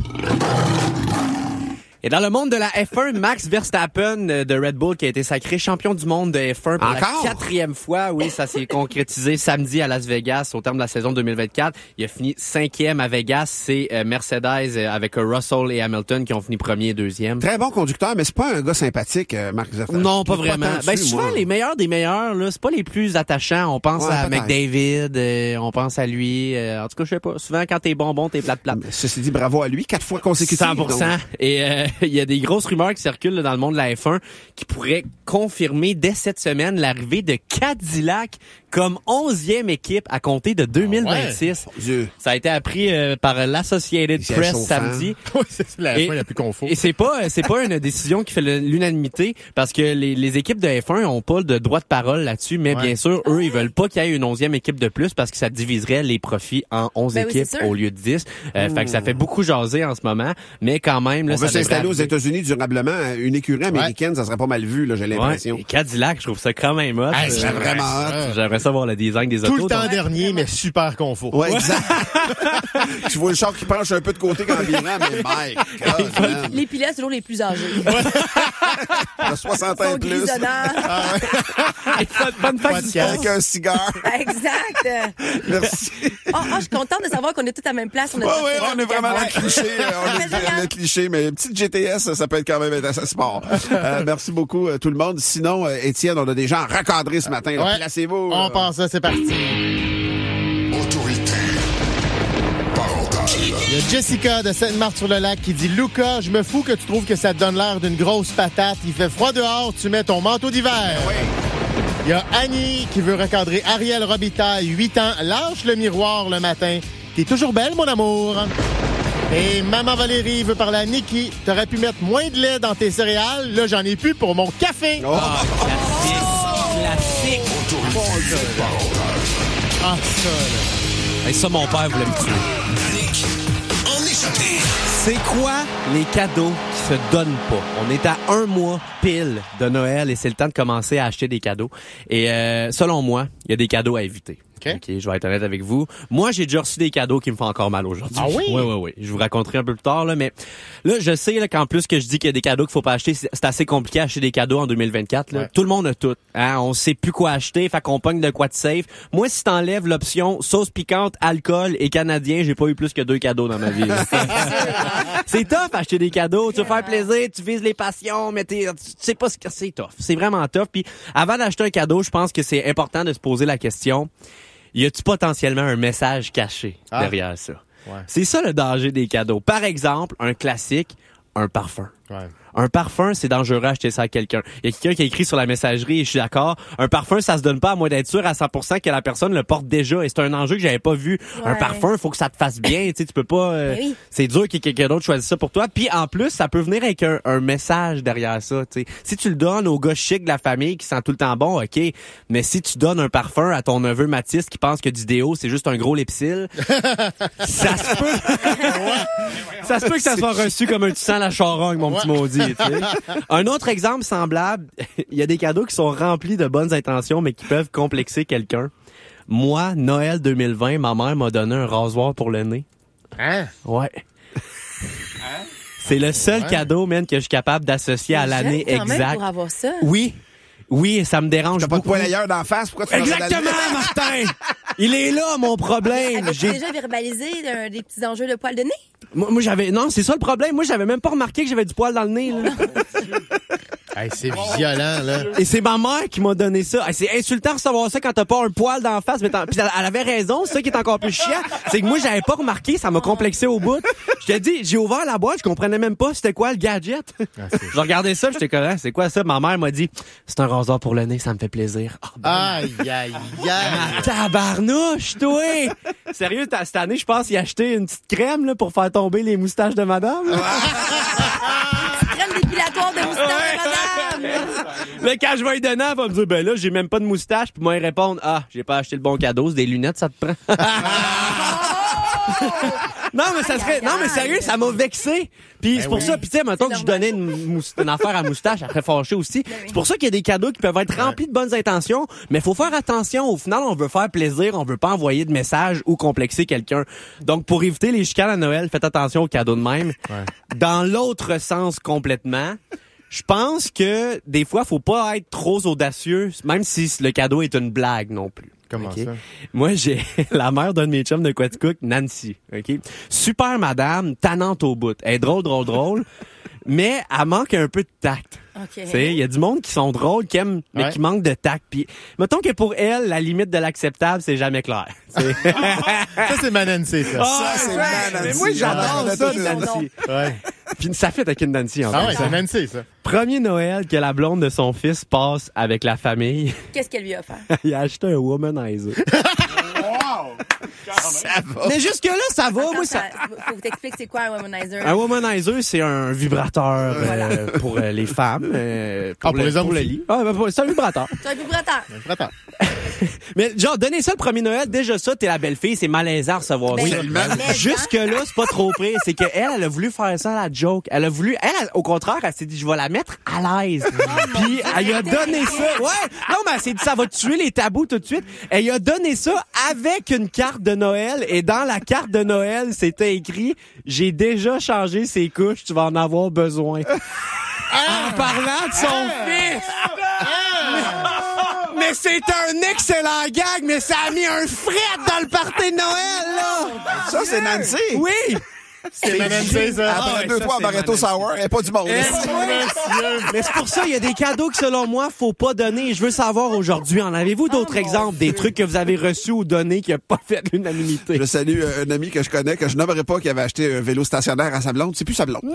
Et dans le monde de la F un, Max Verstappen de Red Bull qui a été sacré champion du monde de F un pour Encore? la quatrième fois. Oui, ça s'est concrétisé samedi à Las Vegas au terme de la saison deux mille vingt-quatre. Il a fini cinquième à Vegas. C'est euh, Mercedes euh, avec Russell et Hamilton qui ont fini premier et deuxième. Très bon conducteur, mais c'est pas un gars sympathique, euh, Max Verstappen. Non, pas vraiment. Pas ben dessus, souvent, moi. les meilleurs des meilleurs, là, c'est pas les plus attachants. On pense Ouais, à peut-être. McDavid, euh, on pense à lui. Euh, en tout cas, je sais pas. Souvent, quand t'es bonbon, t'es plate-plate. Ceci dit, bravo à lui, quatre fois consécutif. cent pour cent. donc. Et euh, il y a des grosses rumeurs qui circulent là, dans le monde de la F un qui pourraient confirmer dès cette semaine l'arrivée de Cadillac comme onzième équipe à compter de deux mille vingt-six. Oh ouais. Ça a été appris euh, par l'Associated C'est Press chauffant. samedi. Oui, c'est la Et- fin la plus confort. Et c'est pas c'est pas une décision qui fait le- l'unanimité parce que les, les équipes de F un ont pas de droit de parole là-dessus, mais Ouais. bien sûr, eux, ils veulent pas qu'il y ait une onzième équipe de plus parce que ça diviserait les profits en onze Ben oui, équipes c'est sûr. au lieu de dix. Euh, fait que ça fait beaucoup jaser en ce moment, mais quand même, là, On veut ça devrait s'installer aux arriver. États-Unis durablement. Une écurie américaine, ça serait pas mal vu, là, j'ai l'impression. Ouais. Et Cadillac, je trouve ça quand même hot. Hey, c'est Euh, vraiment hot. J'aimerais ça voir le design des Tout autos. le temps donc- dernier, mais super confort. Ouais, exact. Tu vois le char qui penche un peu de côté quand virant, mais my God, man. Les pilotes, c'est toujours les plus âgés. T'as soixante Ils ans sont et plus. grisonnants. Et fun, fun fact, Pas de l'histoire. Avec un cigare. Exact. Merci. Oh, oh, je suis contente de savoir qu'on est tous à la même place. Ouais, a tous ouais, fait on est vraiment le le cliché. euh, On est Génial. le cliché, mais une petite G T S, ça peut être quand même intéressant sport. Euh, merci beaucoup, euh, tout le monde. Sinon, euh, Étienne, on a des gens recadrés ce matin. là. Ouais. Placez-vous. On là. pense ça, c'est parti. Autorité parentale. Il y a Jessica de Sainte-Marthe-sur-le-Lac qui dit « Luca, je me fous que tu trouves que ça te donne l'air d'une grosse patate. Il fait froid dehors, tu mets ton manteau d'hiver. Il y a Annie qui veut recadrer Ariel Robitaille, huit ans. Lâche le miroir le matin. T'es toujours belle, mon amour. Et Maman Valérie veut parler à Nikki. T'aurais pu mettre moins de lait dans tes céréales. Là, j'en ai plus pour mon café. Oh. Classique. Ah, ça, là. Et ça, mon père voulait me tuer. Danick, en échappé. C'est quoi les cadeaux qui se donnent pas? On est à un mois pile de Noël et c'est le temps de commencer à acheter des cadeaux. Et euh, selon moi, il y a des cadeaux à éviter. OK. OK, je vais être honnête avec vous. Moi, j'ai déjà reçu des cadeaux qui me font encore mal aujourd'hui. Ah oui? Oui, oui, oui. Je vous raconterai un peu plus tard, là, mais là, je sais là, qu'en plus que je dis qu'il y a des cadeaux qu'il faut pas acheter, c'est c'est assez compliqué à acheter des cadeaux en deux mille vingt-quatre. Là. Ouais. Tout le monde a tout. Hein? On sait plus quoi acheter, fait qu'on pogne de quoi de safe. Moi, si t'enlèves l'option sauce piquante, alcool et canadien, j'ai pas eu plus que deux cadeaux dans ma vie. là. C'est tough acheter des cadeaux. Tu veux faire plaisir, tu vises les passions, mais t'es, tu sais pas ce que c'est tough. C'est vraiment tough. Puis avant d'acheter un cadeau, je pense que c'est important de se poser la question, y a-tu potentiellement un message caché Ah. derrière ça? Ouais. C'est ça le danger des cadeaux. Par exemple, un classique, un parfum. Ouais. Un parfum, c'est dangereux acheter ça à quelqu'un. Il y a quelqu'un qui a écrit sur la messagerie, et je suis d'accord, un parfum, ça se donne pas à moins d'être sûr à cent pour cent que la personne le porte déjà. Et c'est un enjeu que j'avais pas vu. Ouais. Un parfum, il faut que ça te fasse bien. Tu sais, tu peux pas... Euh, oui. C'est dur que quelqu'un d'autre choisisse ça pour toi. Puis en plus, ça peut venir avec un, un message derrière ça. Tu sais. Si tu le donnes au gars chic de la famille qui sent tout le temps bon, OK. Mais si tu donnes un parfum à ton neveu Mathis qui pense que du déo, c'est juste un gros lipsil, ça se peut... ça se peut que ça soit reçu comme un tu sens la charogne, mon ouais. petit maudit. Tu sais. Un autre exemple semblable, il y a des cadeaux qui sont remplis de bonnes intentions, mais qui peuvent complexer quelqu'un. Moi, Noël deux mille vingt, ma mère m'a donné un rasoir pour le nez. Hein? Ouais. Hein? C'est le seul ouais. cadeau, man, que je suis capable d'associer à l'année exacte. Pour avoir ça. Oui. Oui, ça me dérange T'as beaucoup. T'as pas de poil ailleurs d'en face? Pourquoi tu Exactement, Martin! Il est là, mon problème. As-tu déjà verbalisé euh, des petits enjeux de poil de nez? Moi, moi j'avais... Non, c'est ça le problème. Moi, j'avais même pas remarqué que j'avais du poil dans le nez, là. Hey, c'est violent, là. Et c'est ma mère qui m'a donné ça. Hey, c'est insultant de recevoir ça quand t'as pas un poil d'en face. Mais puis elle, elle avait raison. C'est ça qui est encore plus chiant. C'est que moi, j'avais pas remarqué. Ça m'a complexé au bout. Je te dis, j'ai ouvert la boîte. Je comprenais même pas c'était quoi le gadget. Ah, je regardais ça. J'étais comme, c'est quoi ça? Ma mère m'a dit, c'est un rasoir pour le nez. Ça me fait plaisir. Oh, ben, aïe, aïe, aïe. Tabarnouche, toi! Sérieux, cette année, je pense y acheter une petite crème là, pour faire tomber les moustaches de madame. Crème dépilatoire de moustache de madame! Là, quand je vais y donner, elle va me dire, ben là, j'ai même pas de moustache. Puis moi, y répondre, ah, j'ai pas acheté le bon cadeau. C'est des lunettes, ça te prend. Non, mais ça serait, non, mais sérieux, ça m'a vexé. Puis ben c'est pour oui. ça, puis tu sais, mettons que je donnais une, mousse, une affaire à moustache, elle serait fâchée aussi. Ben oui. C'est pour ça qu'il y a des cadeaux qui peuvent être remplis de bonnes intentions, mais faut faire attention. Au final, on veut faire plaisir, on veut pas envoyer de message ou complexer quelqu'un. Donc, pour éviter les chicanes à Noël, faites attention aux cadeaux de même. Ouais. Dans l'autre sens complètement, je pense que des fois, faut pas être trop audacieux, même si le cadeau est une blague non plus. Comment okay. ça? Moi, j'ai la mère d'un de mes chums de Quaticook, Nancy. OK? Super madame, tannante au bout. Elle est drôle, drôle, drôle. Mais elle manque un peu de tact. Okay. Il y a du monde qui sont drôles, qui aiment, mais ouais. qui manquent de tact. Puis, mettons que pour elle, la limite de l'acceptable, c'est jamais clair. ça, c'est ma Nancy, ça. Oh, ça, c'est ma Nancy. Mais moi, j'adore ah, ça, Nancy. Ouais. Puis ça fait avec une Nancy, en fait. Ah ouais, c'est Nancy, ça. Premier Noël que la blonde de son fils passe avec la famille. Qu'est-ce qu'elle lui a offert? Il a acheté un womanizer. Wow! Ça va. Mais jusque-là, ça va. Attends, moi, ça... Faut que t'expliques c'est quoi un womanizer. Un womanizer, c'est un vibrateur voilà. euh, pour euh, les femmes. Euh, pour, ah, pour le, les hommes pour le lit. Ah, ben, c'est un vibrateur. C'est un vibrateur. Un vibrateur. Mais genre, donner ça le premier Noël, déjà ça, t'es la belle-fille, c'est malaisant à recevoir ben, ça. Oui. Jusque-là, c'est pas trop près. C'est qu'elle, elle a voulu faire ça à la joke. Elle a voulu... Elle, elle, au contraire, elle s'est dit, je vais la mettre à l'aise. Puis elle a donné ça. Ouais. Non, mais elle s'est dit, ça va tuer les tabous tout de suite. Elle a donné ça avec une carte de Noël. Et dans la carte de Noël, c'était écrit, j'ai déjà changé ses couches, tu vas en avoir besoin. Ah! En parlant de son ah! fils. Ah! Mais, mais c'est un excellent gag, mais ça a mis un fret dans le party de Noël, là. Ça, c'est Nancy. Oui. C'est ma Nancy, ça. Après ah ouais, deux, ça, trois amaretto sour, elle est pas du monde. Mais c'est pour ça, il y a des cadeaux que, selon moi, faut pas donner. Je veux savoir aujourd'hui, en avez-vous d'autres oh, exemples, des trucs que vous avez reçus ou donnés qui n'ont pas fait l'unanimité? Je salue un ami que je connais, que je nommerai pas, qui avait acheté un vélo stationnaire à sa blonde. C'est plus sa blonde. Non!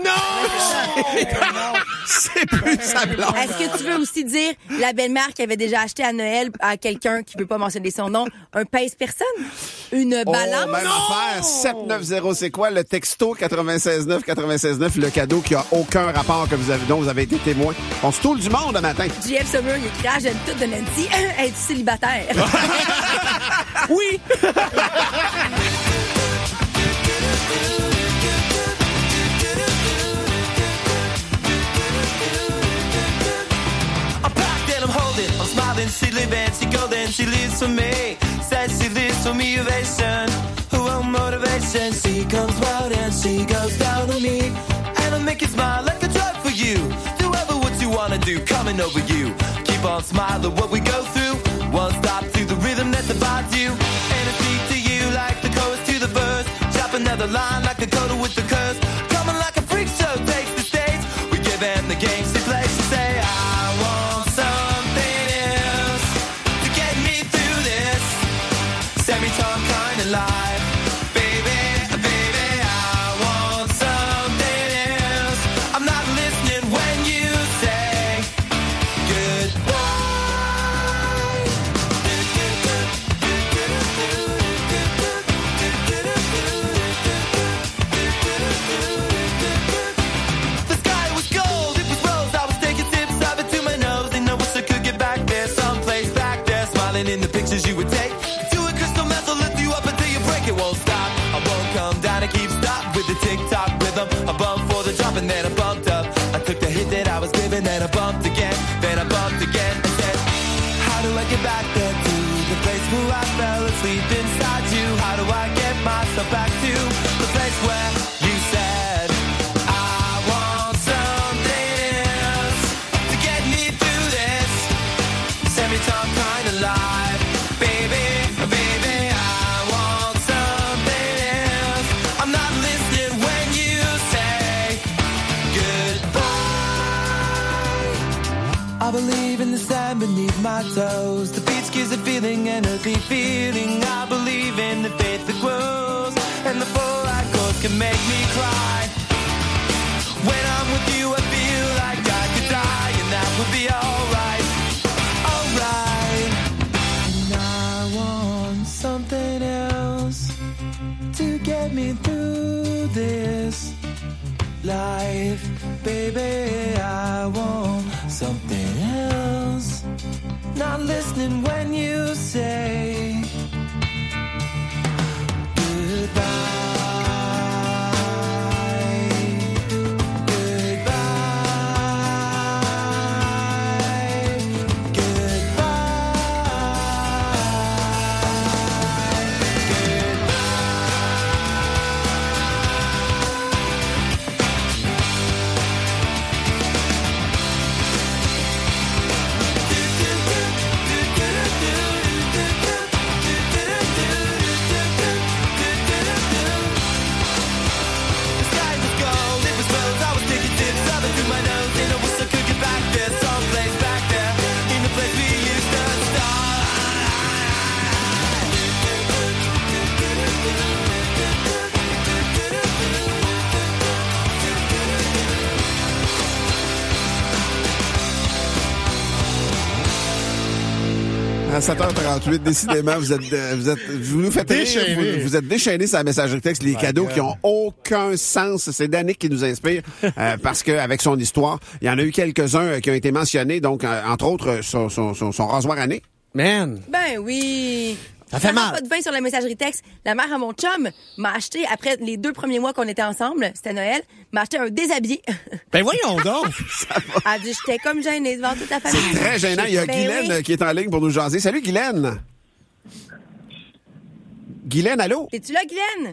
C'est plus sa blonde. Est-ce que tu veux aussi dire la belle-mère qui avait déjà acheté à Noël à quelqu'un qui veut pas mentionner son nom, un pèse-personne? Une balance? Oh, même affaire. sept neuf zéro, c'est quoi? Le texto quatre-vingt-seize neuf quatre-vingt-seize neuf, le cadeau qui a aucun rapport que vous avez, dont vous avez été témoin. On se toule du monde le matin. J F Summer, il écrit, ah, j'aime tout de Nancy. Es-tu célibataire? Oui! I'm smiling, she living, she golden, she lives for me. Says she lives for me, ovation, her own motivation. She comes wild and she goes down on me. And I make it smile like a drug for you. Do ever what you wanna do, coming over you. Keep on smiling what we go through. One stop to the rhythm that divides you. And it's deep to you like the chorus to the verse. Chop another line like the coda with the curse. Coming like a freak show takes the stage. We give them the game she plays. She say, I want something else to get me through this semi-time kind of life. Baby, baby, I want something else. I'm not listening when smiling in the pictures you would take. Do a crystal meth will lift you up until you break. It won't stop. I won't come down and keep stop with the tick-tock rhythm. I bumped for the drop and then I bumped up. I took the hit that I was given, then I bumped again, then I bumped again and said, how do I get back there to the place where I fell asleep inside you? How do I get myself back to the place where you said I want something else to get me through this semi-top kind of life, baby, baby. I want something else. I'm not listening when you say goodbye. I believe in the sand beneath my toes. The beach gives a feeling, an ugly feeling. I believe in the faith that grows, and the four-eyed chords can make me cry. When I'm with you, I feel like I could die, and that would be alright, alright. And I want something else to get me through this life, baby. I want something else. Not listening when you say goodbye. À sept heures trente-huit, décidément, vous êtes, euh, vous êtes, vous nous faites rire, vous, vous êtes déchaînés sur la messagerie texte, les My cadeaux God. qui ont aucun sens. C'est Danick qui nous inspire, euh, parce que avec son histoire, il y en a eu quelques-uns euh, qui ont été mentionnés, donc, euh, entre autres, euh, son, son, son, son rasoir à nez. Man! Ben oui. Ça fait mal. Pas de vin sur la messagerie texte. La mère à mon chum m'a acheté, après les deux premiers mois qu'on était ensemble, c'était Noël, m'a acheté un déshabillé. Ben voyons donc! Elle a dit, j'étais comme gênée devant toute la famille. C'est très gênant. Il y a Ben Guylaine oui. qui est en ligne pour nous jaser. Salut, Guylaine! Guylaine, allô? T'es-tu là, Guylaine?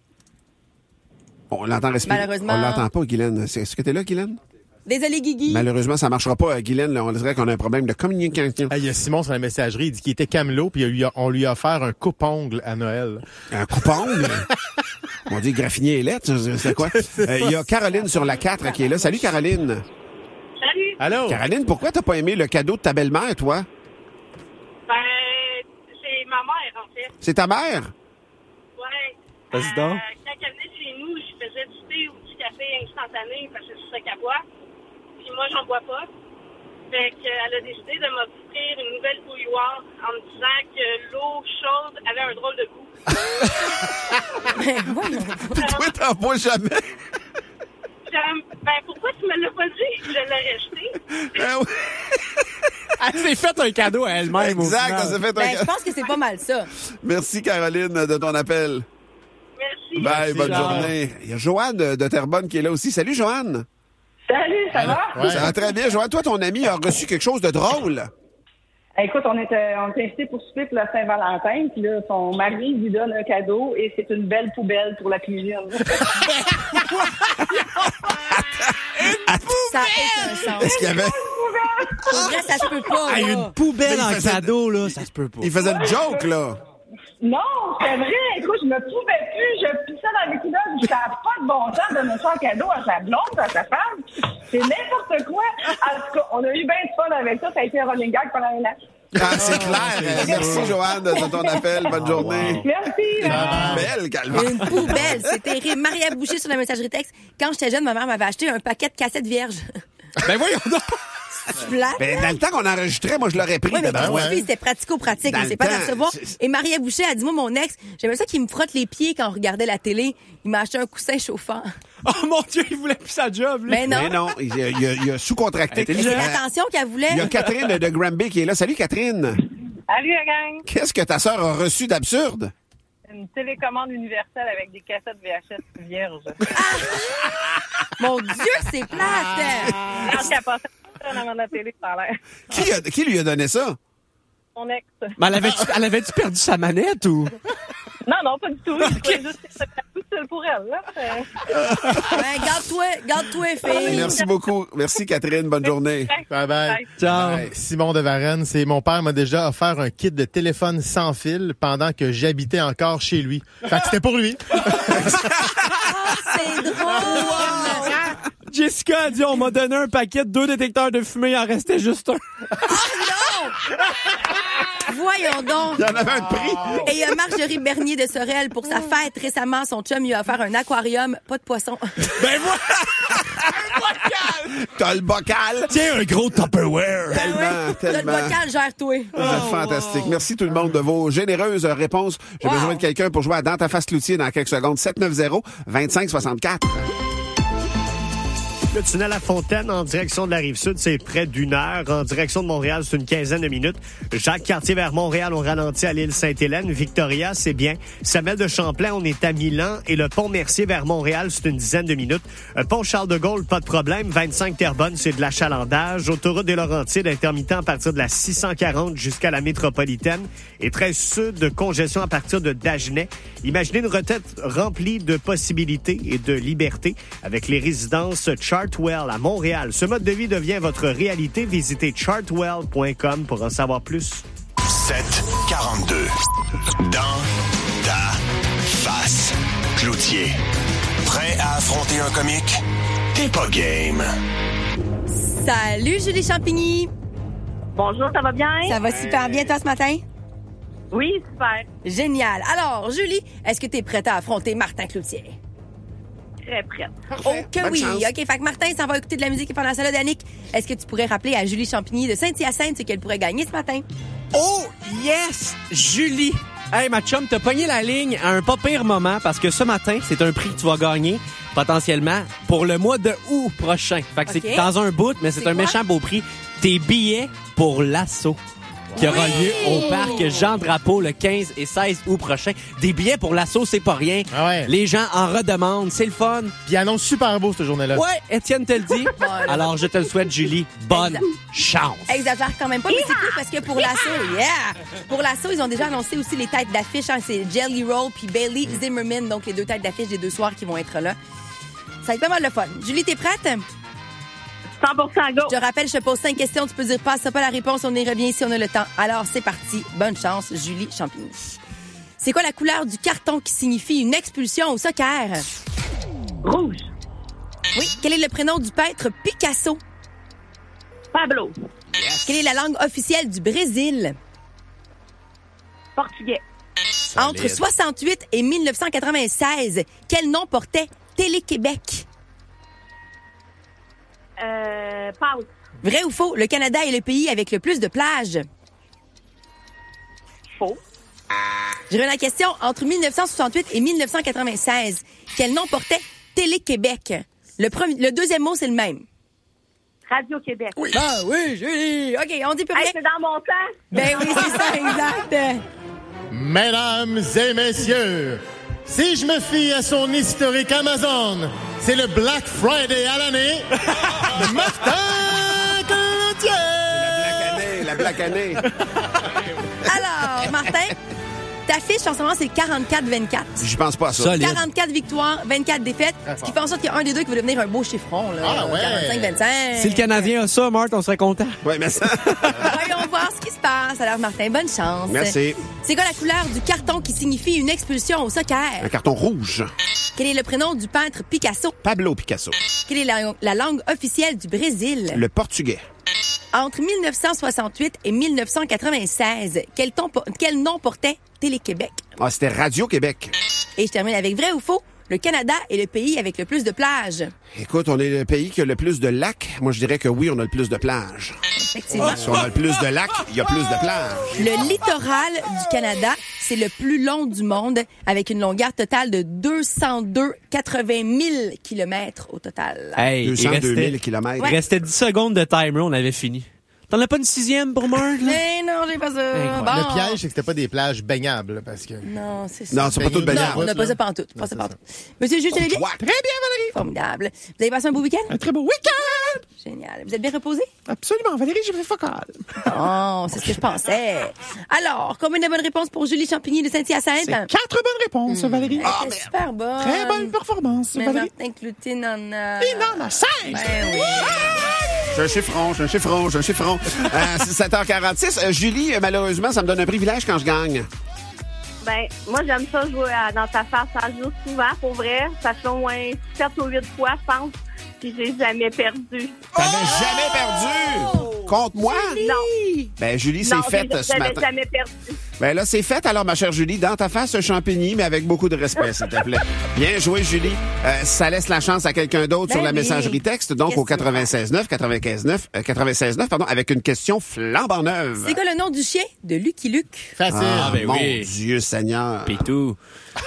On l'entend respirer. Malheureusement. On l'entend pas, Guylaine. C'est- Est-ce que t'es là, Guylaine? Désolée, Guigui. Malheureusement, ça marchera pas, Guylaine. Là, on dirait qu'on a un problème de communication. Ah, il y a Simon sur la messagerie, il dit qu'il était camelot, puis il lui a- on lui a offert un coupe-ongle à Noël. Un coupe-ongle? On dit graffinier et lettres, c'est quoi? Euh, Il y a Caroline sur la quatre qui est là. Salut, Caroline. Salut. Allô? Caroline, pourquoi t'as pas aimé le cadeau de ta belle-mère, toi? Ben, c'est ma mère, en fait. C'est ta mère? Ouais. Vas-y donc. Euh, quand elle venait chez nous, je faisais du thé ou du café instantané parce que c'est ça qu'elle boit. Puis moi, j'en bois pas. Fait qu'elle a décidé de m'offrir une nouvelle bouilloire en me disant que l'eau chaude avait un drôle de goût. Pourquoi t'en bois jamais? J'aime- Ben, pourquoi tu me l'as pas dit? Je l'ai acheté. Elle s'est fait un cadeau à elle-même. au Exact, final. elle s'est fait un Ben, cadeau. je pense que c'est pas mal ça. Merci, Caroline, de ton appel. Merci. Bye, Merci, bonne ciao. journée. Il y a Joanne de de Terrebonne qui est là aussi. Salut, Joanne. Salut, ça va? Ça va très bien. Joanne, toi, ton ami a reçu quelque chose de drôle. Écoute, on était, on était invités pour souper pour la Saint-Valentin, puis là, son mari lui donne un cadeau et c'est une belle poubelle pour la cuisine. Ça a aucun sens. Est-ce qu'il y avait... Pour vrai, ça se peut pas. Hey, là. une poubelle Mais il en faisait- cadeau, là, ça se peut pas. Il faisait une joke, là. Non, c'est vrai. Écoute, je me pouvais plus. Je pissais dans les culottes. Ça n'a pas de bon sens de donner ça en cadeau à sa blonde, à sa femme. C'est n'importe quoi. En tout cas, on a eu bien de fun avec ça. Ça a été un running gag pendant un an. Ah, c'est clair. Euh, Merci, Joanne, de ton appel. Bonne journée. Merci. Belle, calme. Une poubelle, c'est terrible. Maria Boucher sur la messagerie texte. Quand j'étais jeune, ma mère m'avait acheté un paquet de cassettes vierges. Ben voyons donc! Blague. Ben, dans le temps qu'on enregistrait, moi, je l'aurais pris. Oui, mais d'abord. pour c'était pratico-pratique, Dans mais le c'est pas temps, d'en recevoir. c'est- Et Maria Boucher a dit, moi, mon ex, j'aimais ça qu'il me frotte les pieds quand on regardait la télé. Il m'a acheté un coussin chauffant. Oh mon Dieu, il voulait plus sa job, lui. Mais non. Mais non, il a, il a- il a sous-contracté. Mais c'est Euh, l'attention qu'elle voulait. Il y a Catherine de Granby qui est là. Salut, Catherine. Salut, la gang. Qu'est-ce que ta sœur a reçu d'absurde? Une télécommande universelle avec des cassettes V H S vierges. Mon Dieu, c'est plate! Quand elle a passé ça dans la télé, ça a l'air. Qui, a- qui lui a donné ça? Son ex. Mais elle avait-tu, elle avait-tu perdu sa manette ou? Non, non, pas du tout. C'est juste que c'est tout seul pour elle, là. Ben, garde-toi, garde-toi, fille. Merci beaucoup. Merci, Catherine. Bonne journée. Bye bye. Ciao. Bye. Simon de Varennes, c'est mon père m'a déjà offert un kit de téléphone sans fil pendant que j'habitais encore chez lui. Fait que c'était pour lui. C'est drôle! Jessica a dit, on m'a donné un paquet de deux détecteurs de fumée, il en restait juste un. Non! Voyons donc. Il y en avait un de prix. Et il y a Marjorie Bernier de Sorel pour sa fête. Récemment, son chum lui a offert un aquarium, pas de poisson. Ben voilà! T'as le bocal. Tiens, un gros Tupperware. Tellement, T'as le tellement. bocal, gère-toi. Vous êtes fantastique. Merci tout le monde de vos généreuses réponses. J'ai Wow. besoin de quelqu'un pour jouer à Dans ta face Cloutier dans quelques secondes. sept neuf zéro, vingt-cinq soixante-quatre. Le tunnel à Fontaine en direction de la Rive-Sud, c'est près d'une heure. En direction de Montréal, c'est une quinzaine de minutes. Jacques-Cartier vers Montréal, on ralentit à l'île Sainte-Hélène. Victoria, c'est bien. Samuel de Champlain, on est à Milan. Et le pont Mercier vers Montréal, c'est une dizaine de minutes. Euh, Pont Charles-de-Gaulle, pas de problème. vingt-cinq Terrebonne, c'est de l'achalandage. Autoroute des Laurentides, intermittent à partir de la six cent quarante jusqu'à la métropolitaine. Et treize Sud, congestion à partir de Dagenais. Imaginez une retraite remplie de possibilités et de liberté avec les résidences Chartwell à Montréal. Ce mode de vie devient votre réalité. Visitez chartwell point com pour en savoir plus. sept quarante-deux. Dans ta face. Cloutier. Prêt à affronter un comique? T'es pas game. Salut, Julie Champigny. Bonjour, ça va bien? Ça va super bien, toi, ce matin? Oui, super. Génial. Alors, Julie, est-ce que tu es prête à affronter Martin Cloutier? Très prête. Oh que Bonne oui. chance. OK, fait que Martin s'en va écouter de la musique pendant ça là d'Annick. Est-ce que tu pourrais rappeler à Julie Champigny de Saint-Hyacinthe ce qu'elle pourrait gagner ce matin? Oh, yes! Julie! Hey, ma chum, t'as pogné la ligne à un pas pire moment parce que ce matin, c'est un prix que tu vas gagner potentiellement pour le mois de août prochain. Fait que OK. c'est dans un bout, mais c'est, C'est un quoi? méchant beau prix. Tes billets pour l'assaut qui aura Oui! lieu au parc Jean-Drapeau le quinze et seize août prochain. Des billets pour l'assaut, c'est pas rien. Ah ouais. Les gens en redemandent, c'est le fun. Puis il annonce super beau, cette journée-là. Ouais, Étienne te le dit. Voilà. Alors, je te le souhaite, Julie. Bonne Exact. chance. Exagère quand même pas, mais c'est cool parce que pour l'assaut, yeah! Pour l'assaut, ils ont déjà annoncé aussi les têtes d'affiche. Hein, c'est Jelly Roll puis Bailey Zimmerman, donc les deux têtes d'affiche des deux soirs qui vont être là. Ça va être pas mal le fun. Julie, t'es prête? cent pour cent go. Je te rappelle, je te pose cinq questions. Tu peux dire pas, c'est pas la réponse. On y revient si on a le temps. Alors, c'est parti. Bonne chance, Julie Champigny. C'est quoi la couleur du carton qui signifie une expulsion au soccer? Rouge. Oui. Quel est le prénom du peintre Picasso? Pablo. Quelle est la langue officielle du Brésil? Portugais. Entre soixante-huit et mille neuf cent quatre-vingt-seize, quel nom portait Télé-Québec? Euh, pause. Vrai ou faux, le Canada est le pays avec le plus de plages? Faux. Je reviens à la question. Entre mille neuf cent soixante-huit et mille neuf cent quatre-vingt-seize, quel nom portait Télé-Québec? Le, premier, le deuxième mot, c'est le même. Radio-Québec. Oui. Ah oui, Julie. OK, on dit plus rien. Hey, c'est dans mon temps. Ben oui, c'est ça, exact. Mesdames et messieurs, si je me fie à son historique Amazon, c'est le Black Friday à l'année. Martin Cloutier! La Black Année. Alors, Martin, ta fiche en ce moment, c'est quarante-quatre vingt-quatre. J'y pense pas à ça. Solide. quarante-quatre victoires, vingt-quatre défaites, ce qui fait en sorte qu'il y a un des deux qui va devenir un beau chiffron. Là, Ah ouais. quarante-cinq vingt-cinq. Si le Canadien a ça, Marthe, on serait content. Ouais, mais ça. Voyons voir ce qui se passe. Alors, Martin, bonne chance. Merci. C'est quoi la couleur du carton qui signifie une expulsion au Un soccer? carton rouge. Quel est le prénom du peintre Picasso? Pablo Picasso. Quelle est la, la langue officielle du Brésil? Le portugais. Entre mille neuf cent soixante-huit et mille neuf cent quatre-vingt-seize, quel, ton, quel nom portait Télé-Québec? Ah, c'était Radio-Québec. Et je termine avec vrai ou faux? Le Canada est le pays avec le plus de plages. Écoute, on est le pays qui a le plus de lacs. Moi, je dirais que oui, on a le plus de plages. Effectivement. Si on a le plus de lacs, il y a plus de plages. Le littoral du Canada, c'est le plus long du monde, avec une longueur totale de deux cent deux virgule quatre-vingt mille kilomètres au total. Hey, deux cent deux il restait, mille kilomètres. il restait dix secondes de timer, on avait fini. T'en as pas une sixième pour Marc, là? Mais non, mangez pas ça. Le Bon. piège, c'est que c'était pas des plages baignables, parce que... Non, c'est ça. Non, c'est pas tout baignables. Non, on n'a pas ça pantoute. Pas ça pantoute. Monsieur Jules, vous allez bien? Très bien, Valérie. Formidable. Vous avez passé un beau week-end? Un très beau week-end. Génial. Vous êtes bien reposé? Absolument, Valérie, j'ai fait focal. Oh, c'est ce que je pensais. Alors, combien de bonnes réponses pour Julie Champigny de Saint-Hyacinthe? C'est quatre bonnes réponses, Mmh. Valérie. Ah, c'est super bonne. Très bonne performance, Mais Valérie. Martin Cloutier en a... Il en a cinq. Ben oui. J'ai un chiffron, j'ai un chiffron, j'ai un chiffron. Euh, c'est sept heures quarante-six. Euh, Julie, euh, malheureusement, ça me donne un privilège quand je gagne. Ben, moi, j'aime ça jouer à, dans ta face. Ça joue souvent, pour vrai. Ça fait au moins sept ou huit fois, je pense. Puis j'ai jamais perdu. T'avais jamais perdu! Contre moi? Non. Ben, Julie, c'est Non, fait j'ai- ce j'avais matin. jamais perdu. Ben là, c'est fait. Alors, ma chère Julie, dans ta face, Champigny, mais avec beaucoup de respect, s'il te plaît. Bien joué, Julie. Euh, ça laisse la chance à quelqu'un d'autre Ben sur la oui. messagerie texte, donc Qu'est-ce au quatre-vingt-seize neuf, quatre-vingt-quinze neuf, euh, quatre-vingt-seize neuf, pardon, avec une question flambant neuve. C'est quoi le nom du chien de Lucky Luke? Facile. Ah, ben mon oui. Dieu Seigneur. Pitou.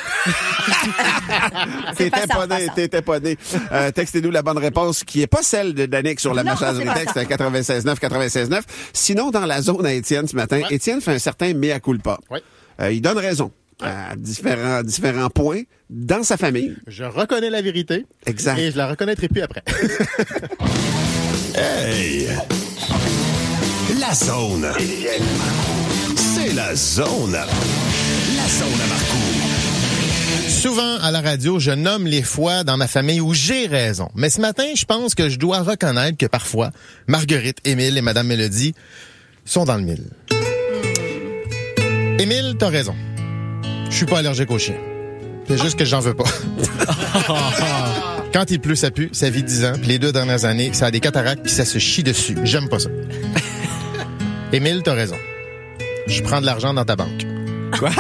T'étais passant, pas né, passant. t'étais pas né. Euh, textez-nous la bonne réponse qui est pas celle de Danick sur la Non, messagerie c'est texte passant. à quatre-vingt-seize neuf, quatre-vingt-seize neuf. Sinon, dans la zone à Étienne ce matin, Ouais. Étienne fait un certain mea culpa. Ouais. Euh, il donne raison à différents, différents points dans sa famille. Je reconnais la vérité. Exact. Et je la reconnaîtrai plus après. Hey! La zone. C'est la zone. La zone à Marcoux. Souvent, à la radio, je nomme les fois dans ma famille où j'ai raison. Mais ce matin, je pense que je dois reconnaître que parfois, Marguerite, Émile et Madame Mélodie sont dans le mille. Émile, t'as raison. Je suis pas allergique aux chiens. C'est juste que j'en veux pas. Quand il pleut, ça pue. Ça vit dix ans. Puis les deux dernières années, ça a des cataractes puis ça se chie dessus. J'aime pas ça. Émile, t'as raison. Je prends de l'argent dans ta banque. Quoi?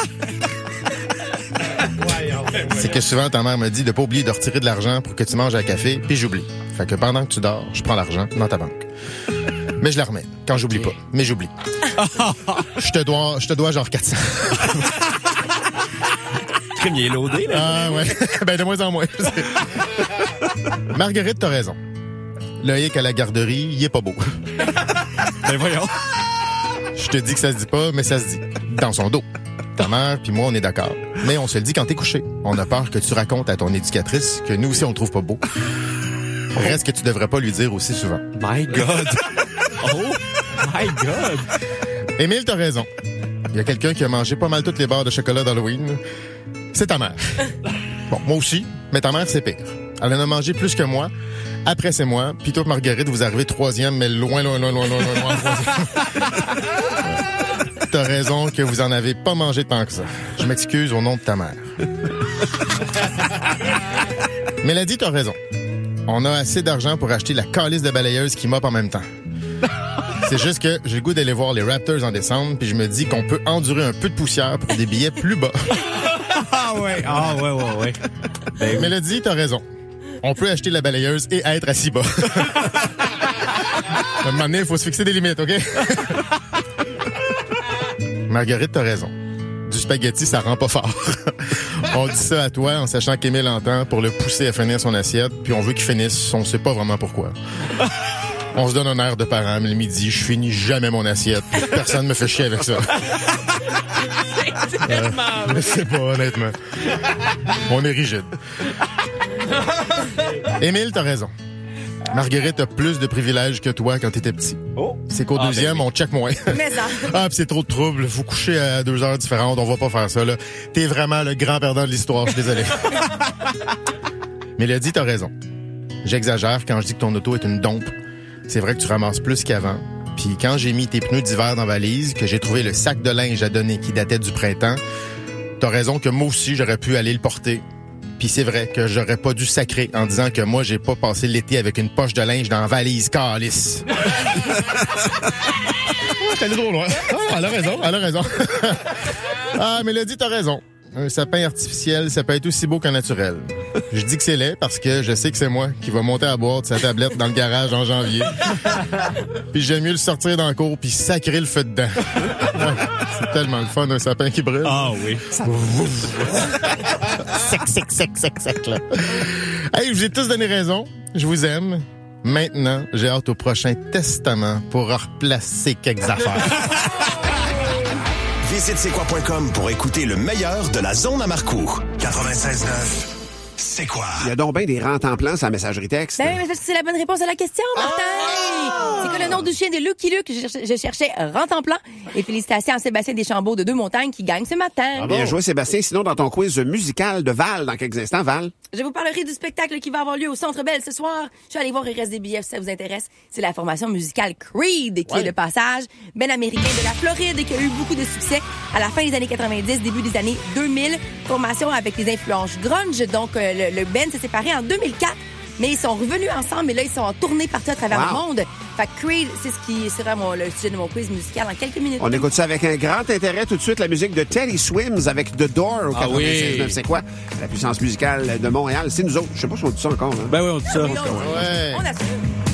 C'est que souvent, ta mère me dit de pas oublier de retirer de l'argent pour que tu manges à café, puis j'oublie. Fait que pendant que tu dors, je prends l'argent dans ta banque. Mais je la remets, quand j'oublie pas. Mais j'oublie. Je te dois, je te dois genre quatre cents. Crime, il est loadé, là. Ah ouais, ben de moins en moins. Marguerite, t'as raison. Loïc à la garderie, il est pas beau. Ben voyons. Je te dis que ça se dit pas, mais ça se dit. Dans son dos. Ta mère puis moi, on est d'accord. Mais on se le dit quand t'es couché. On a peur que tu racontes à ton éducatrice que nous aussi, on le trouve pas beau. Reste que tu devrais pas lui dire aussi souvent. My God. Oh my God. Émile, t'as raison. Il y a quelqu'un qui a mangé pas mal toutes les barres de chocolat d'Halloween. C'est ta mère. Bon, moi aussi, mais ta mère, c'est pire. Elle en a mangé plus que moi. Après, c'est moi. Puis toi, Marguerite, vous arrivez troisième, mais loin, loin, loin, loin, loin, loin, loin. troisième. T'as raison que vous en avez pas mangé tant que ça. Je m'excuse au nom de ta mère. Mélodie, t'as raison. On a assez d'argent pour acheter la calice de balayeuse qui mop en même temps. C'est juste que j'ai le goût d'aller voir les Raptors en décembre, puis je me dis qu'on peut endurer un peu de poussière pour des billets plus bas. Ah ouais, ah ouais, ouais, ouais. Ben, Mélodie, t'as raison. On peut acheter la balayeuse et être assis bas. À un moment donné, il faut se fixer des limites, OK? Marguerite, t'as raison. Du spaghetti, ça rend pas fort. On dit ça à toi en sachant qu'Émile entend pour le pousser à finir son assiette, puis on veut qu'il finisse, on sait pas vraiment pourquoi. On se donne un air de parent, mais le midi, je finis jamais mon assiette. Personne me fait chier avec ça. Euh, je sais pas, honnêtement. On est rigide. Émile, t'as raison. Marguerite a plus de privilèges que toi quand t'étais petit. Oh. C'est qu'au Ah, deuxième, ben oui. on check moins. Mais ça. Ah, pis c'est trop de trouble. Vous couchez à deux heures différentes. On va pas faire ça, là. T'es vraiment le grand perdant de l'histoire. Je suis désolé. Mélodie, t'as raison. J'exagère quand je dis que ton auto est une dompe. C'est vrai que tu ramasses plus qu'avant. Puis quand j'ai mis tes pneus d'hiver dans la valise, que j'ai trouvé le sac de linge à donner qui datait du printemps, t'as raison que moi aussi, j'aurais pu aller le porter. Puis c'est vrai que j'aurais pas dû sacrer en disant que moi, j'ai pas passé l'été avec une poche de linge dans la valise calice. T'es allé trop loin. Ah, elle a raison, elle a raison. Ah, Mélodie, t'as raison. Un sapin artificiel, ça peut être aussi beau qu'un naturel. Je dis que c'est laid parce que je sais que c'est moi qui va monter à boire de sa tablette dans le garage en janvier. Puis j'aime mieux le sortir dans le cour puis sacrer le feu dedans. C'est tellement le fun, un sapin qui brûle. Ah oui. Sec, sec, sec, sec, sec, là. Hey, je vous ai tous donné raison. Je vous aime. Maintenant, j'ai hâte au prochain testament pour replacer quelques affaires. Visite c'est quoi point com pour écouter le meilleur de la zone à Marcoux. quatre-vingt-seize neuf. C'est quoi? Il y a donc bien des rentes en plan sur la messagerie texte. Ben oui, mais parce que c'est la bonne réponse à la question, Martin. Oh! C'est que le nom du chien de Lucky Luke, je cherchais, je cherchais rente en plan. Et félicitations à Sébastien Deschambault de Deux-Montagnes qui gagne ce matin. Bien joué, Sébastien. Sinon, dans ton quiz musical de Val, dans quelques instants, Val. Je vous parlerai du spectacle qui va avoir lieu au Centre Bell ce soir. Je suis allée voir, il reste des billets si ça vous intéresse. C'est la formation musicale Creed qui ouais. est le passage. Ben américain de la Floride qui a eu beaucoup de succès à la fin des années quatre-vingt-dix, début des années deux mille. Formation avec des influences grunge. Donc, euh, le, le band s'est séparé en deux mille quatre. Mais ils sont revenus ensemble et là, ils sont en tournée partout à travers wow. le monde. Fait que Creed, c'est ce qui sera mon, le sujet de mon quiz musical en quelques minutes. On écoute ça avec un grand intérêt tout de suite, la musique de Teddy Swims avec The Door au quatre-vingt-seize neuf. Ah oui. C'est quoi? La puissance musicale de Montréal, c'est nous autres. Je sais pas si on dit ça encore. Hein? Ben oui, on dit ça. Oui, on, ouais. on assume.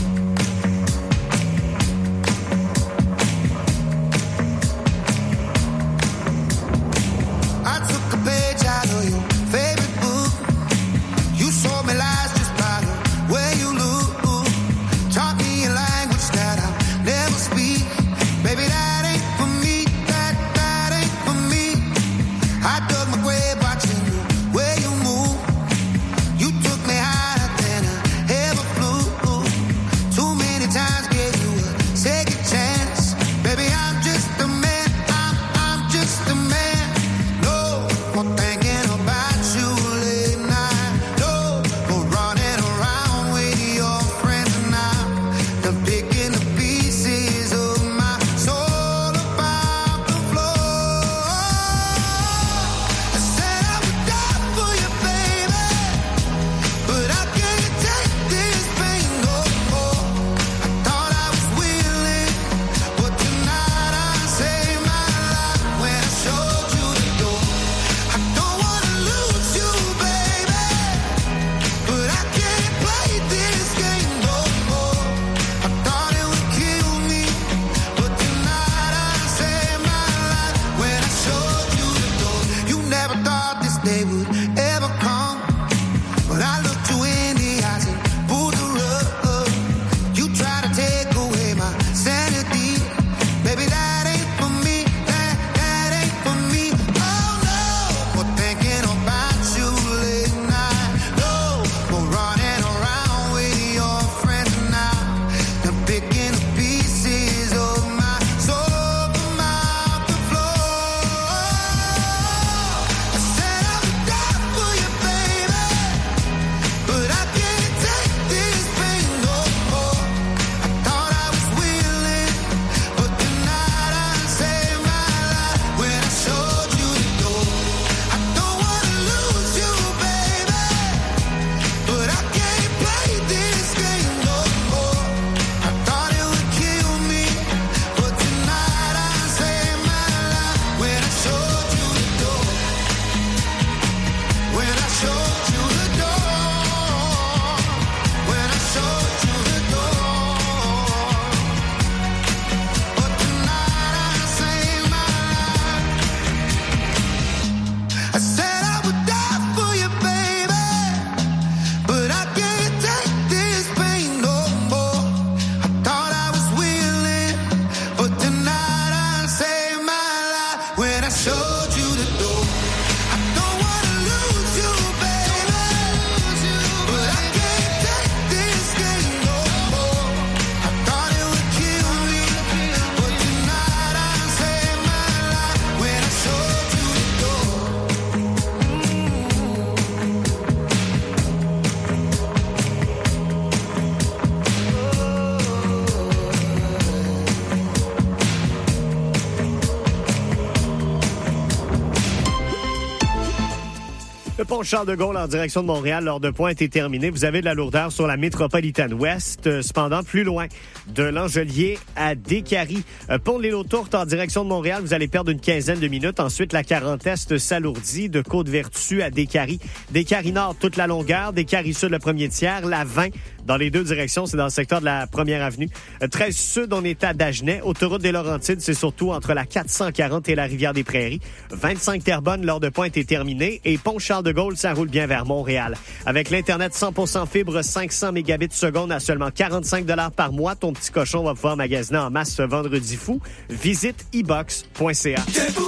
Le pont Charles de Gaulle en direction de Montréal, l'heure de pointe est terminée. Vous avez de la lourdeur sur la métropolitaine ouest. Cependant, plus loin, de l'Angelier à Décarie. Pont de l'île aux Tourtes en direction de Montréal, vous allez perdre une quinzaine de minutes. Ensuite, la quarante Est s'alourdit de Côte-Vertu à Décarie. Décarie Nord, toute la longueur. Décarie Sud, le premier tiers. La vingt Dans les deux directions, c'est dans le secteur de la Première Avenue. Euh, treize Sud, on est à Dagenais. Autoroute des Laurentides, c'est surtout entre la quatre cent quarante et la Rivière-des-Prairies. vingt-cinq Terrebonne, l'heure de pointe est terminée. Et Pont-Charles-de-Gaulle, ça roule bien vers Montréal. Avec l'Internet cent pour cent fibre, cinq cents mégabits seconde à seulement quarante-cinq dollars par mois, ton petit cochon va pouvoir magasiner en masse ce vendredi fou. Visite e box point c a.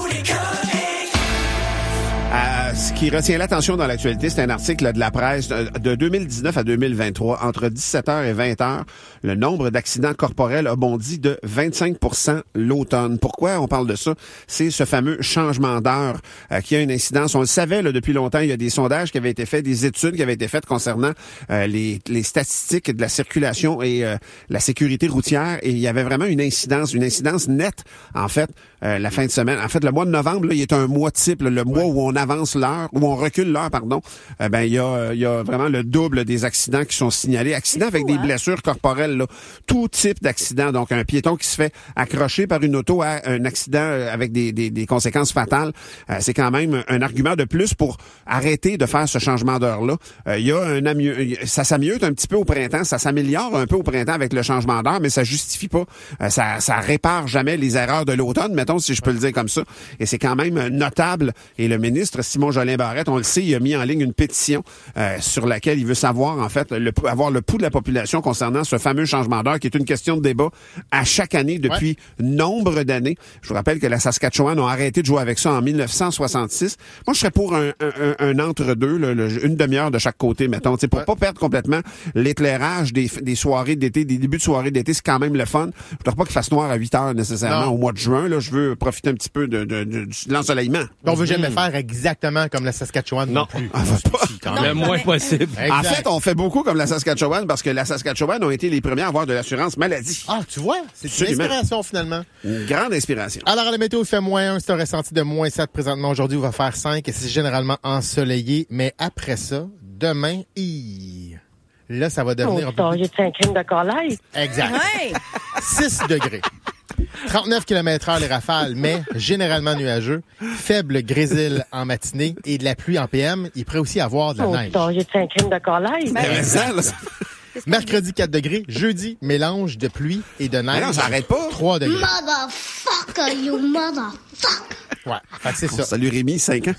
Euh, ce qui retient l'attention dans l'actualité, c'est un article de la presse de deux mille dix-neuf à deux mille vingt-trois. Entre dix-sept heures et vingt heures, le nombre d'accidents corporels a bondi de vingt-cinq pour cent l'automne. Pourquoi on parle de ça? C'est ce fameux changement d'heure euh, qui a une incidence. On le savait là, depuis longtemps. Il y a des sondages qui avaient été faits, des études qui avaient été faites concernant euh, les, les statistiques de la circulation et euh, la sécurité routière. Et il y avait vraiment une incidence, une incidence nette, en fait, euh, la fin de semaine. En fait, le mois de novembre, là, il est un mois type, là, le mois où on avance l'heure, où on recule l'heure, pardon. Euh, ben, il y a, il y a vraiment le double des accidents qui sont signalés. Accidents fou, avec hein? des blessures corporelles, là. Tout type d'accident. Donc, un piéton qui se fait accrocher par une auto à un accident avec des, des, des conséquences fatales. Euh, c'est quand même un argument de plus pour arrêter de faire ce changement d'heure-là. Euh, il y a un amie... ça s'amieux un petit peu au printemps, ça s'améliore un peu au printemps avec le changement d'heure, mais ça justifie pas, euh, ça, ça répare jamais les erreurs de l'automne, mettons, si je peux le dire comme ça. Et c'est quand même notable. Et le ministre Simon Jolin Barrette, on le sait, il a mis en ligne une pétition euh, sur laquelle il veut savoir, en fait, le, avoir le pouls de la population concernant ce fameux changement d'heure, qui est une question de débat à chaque année depuis ouais. nombre d'années. Je vous rappelle que la Saskatchewan a arrêté de jouer avec ça en mille neuf cent soixante-six. Moi, je serais pour un, un, un entre-deux, là, le, une demi-heure de chaque côté, mettons, pour ouais. pas perdre complètement l'éclairage des, des soirées d'été, des débuts de soirée d'été. C'est quand même le fun. Je ne voudrais pas qu'il fasse noir à huit heures nécessairement non. au mois de juin. Là, je veux profiter un petit peu de, de, de, de l'ensoleillement. On veut jamais mmh. faire exactement comme la Saskatchewan non, non plus. On va pas. Quand même. Le moins possible. Exact. En fait, on fait beaucoup comme la Saskatchewan parce que la Saskatchewan ont été les premiers à avoir de l'assurance maladie. Ah, tu vois, c'est Absolument. Une inspiration finalement. Une grande inspiration. Alors, la météo fait moins un, c'est un ressenti de moins sept présentement. Aujourd'hui, on va faire cinq et c'est généralement ensoleillé. Mais après ça, demain, hi, là, ça va devenir... Oh, j'ai fait un crime de collège. Exact. Ouais. six degrés. trente-neuf kilomètres heure les rafales, mais généralement nuageux. Faible grésil en matinée et de la pluie en P M. Il pourrait aussi avoir de la oh, neige. Oh, j'ai fait un crime de collège. Mais ça, là, ça... Mercredi, quatre degrés. Jeudi, mélange de pluie et de neige. Mais non, ça arrête pas. trois degrés. Motherfucker, you motherfucker. Ouais, fait que c'est ça. Salut Rémi, cinq ans.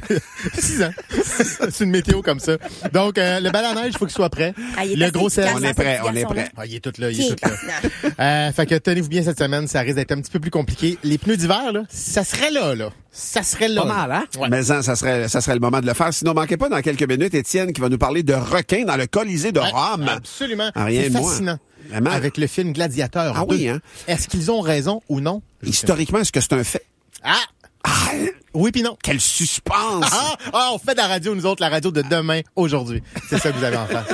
six ans. C'est une météo comme ça. Donc, euh, le bal à neige, il faut qu'il soit prêt. Ah, le gros sel. On est prêt, on est prêt. Ah, il est tout là, il est tout là. euh, fait que tenez-vous bien cette semaine, ça risque d'être un petit peu plus compliqué. Les pneus d'hiver, là, ça serait là, là. Ça serait là. Pas mal, hein? Ouais. Mais ça, ça serait, ça serait le moment de le faire. Sinon, manquez pas dans quelques minutes Étienne qui va nous parler de requins dans le Colisée de Rome. Absolument. Ah, rien c'est de fascinant. Moins. Vraiment. Avec le film Gladiateur Ah deux. oui, hein? Est-ce qu'ils ont raison ou non? Historiquement, est-ce que c'est un fait? Ah! Ah, oui puis non. Quel suspense! Ah, ah, on fait de la radio, nous autres, la radio de demain, aujourd'hui. C'est ça que vous avez en face.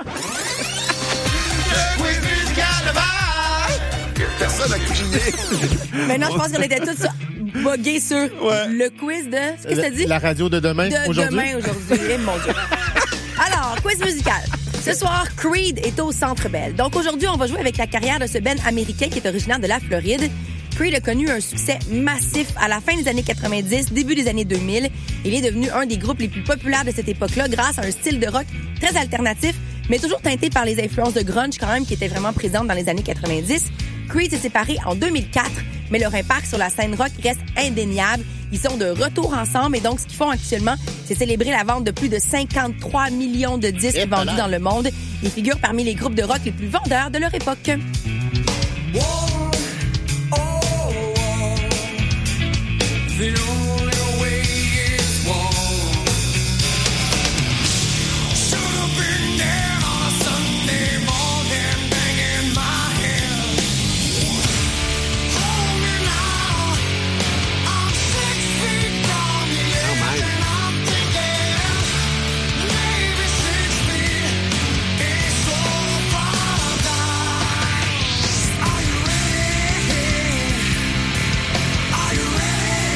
Personne n'a crié. Maintenant, je pense qu'on était tous bogués sur ouais. le quiz de... Ce que ça dit? La radio de demain, de aujourd'hui. De demain, aujourd'hui. Eh, mon Dieu. Alors, quiz musical. Ce soir, Creed est au Centre Bell. Donc aujourd'hui, on va jouer avec la carrière de ce band américain qui est originaire de la Floride. Creed a connu un succès massif à la fin des années quatre-vingt-dix, début des années deux mille. Il est devenu un des groupes les plus populaires de cette époque-là grâce à un style de rock très alternatif, mais toujours teinté par les influences de grunge quand même qui étaient vraiment présentes dans les années quatre-vingt-dix. Creed s'est séparé en deux mille quatre, mais leur impact sur la scène rock reste indéniable. Ils sont de retour ensemble et donc ce qu'ils font actuellement, c'est célébrer la vente de plus de cinquante-trois millions de disques et vendus dans le monde. Ils figurent parmi les groupes de rock les plus vendeurs de leur époque. Wow. The only way is war. Should have been there on a Sunday morning, banging my head. Hold me now, I'm six feet from the edge, and I'm thinking maybe six feet is so far down. Are you ready? Are you ready?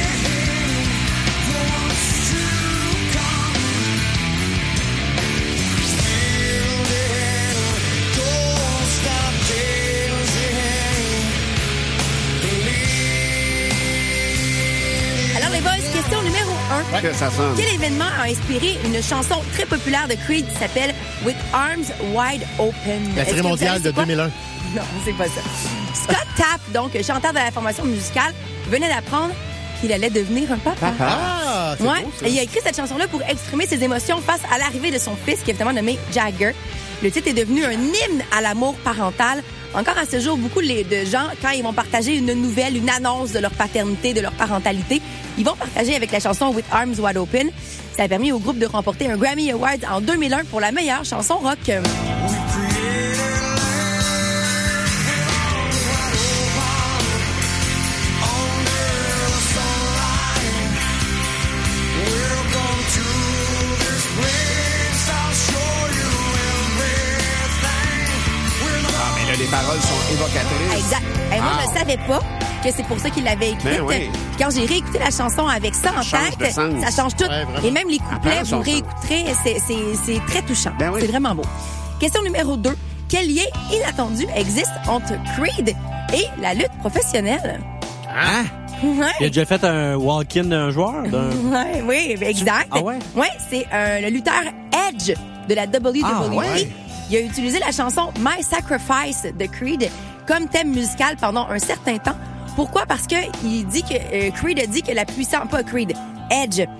Alors les boys, question numéro un. Ouais. Que ça sonne. Quel événement a inspiré une chanson très populaire de Creed qui s'appelle With Arms Wide Open. La Est-ce série que vous mondiale savez de c'est quoi? deux mille un. Non, c'est pas ça. Scott Tapp, donc chanteur de la formation musicale, venait d'apprendre qu'il allait devenir un papa. Ah, c'est Ouais. beau, ça. Et il a écrit cette chanson-là pour exprimer ses émotions face à l'arrivée de son fils, qui est évidemment nommé Jagger. Le titre est devenu un hymne à l'amour parental. Encore à ce jour, beaucoup les- de gens, quand ils vont partager une nouvelle, une annonce de leur paternité, de leur parentalité, ils vont partager avec la chanson With Arms Wide Open. Ça a permis au groupe de remporter un Grammy Award en deux mille un pour la meilleure chanson rock. Ah, mais là, les paroles sont évocatrices. Exact. Et moi, Wow. je ne savais pas que c'est pour ça qu'il l'avait écrite. Ben oui. Puis quand j'ai réécouté la chanson avec ça en Ça change tête, de sens. ça change tout. Ouais, vraiment. Et même les Elle couplets, prend son vous réécouterez, c'est, c'est, c'est très touchant. Ben oui. C'est vraiment beau. Question numéro deux. Quel lien inattendu existe entre Creed et la lutte professionnelle? Hein? Ouais. Il a déjà fait un walk-in d'un joueur? d'un- Ouais, oui, exact. Ah ouais? Ouais, c'est euh, le lutteur Edge de la W W E. Ah ouais? Il a utilisé la chanson My Sacrifice de Creed comme thème musical pendant un certain temps. Pourquoi? Parce que il dit que euh, Creed a dit que la puissance, pas Creed, Edge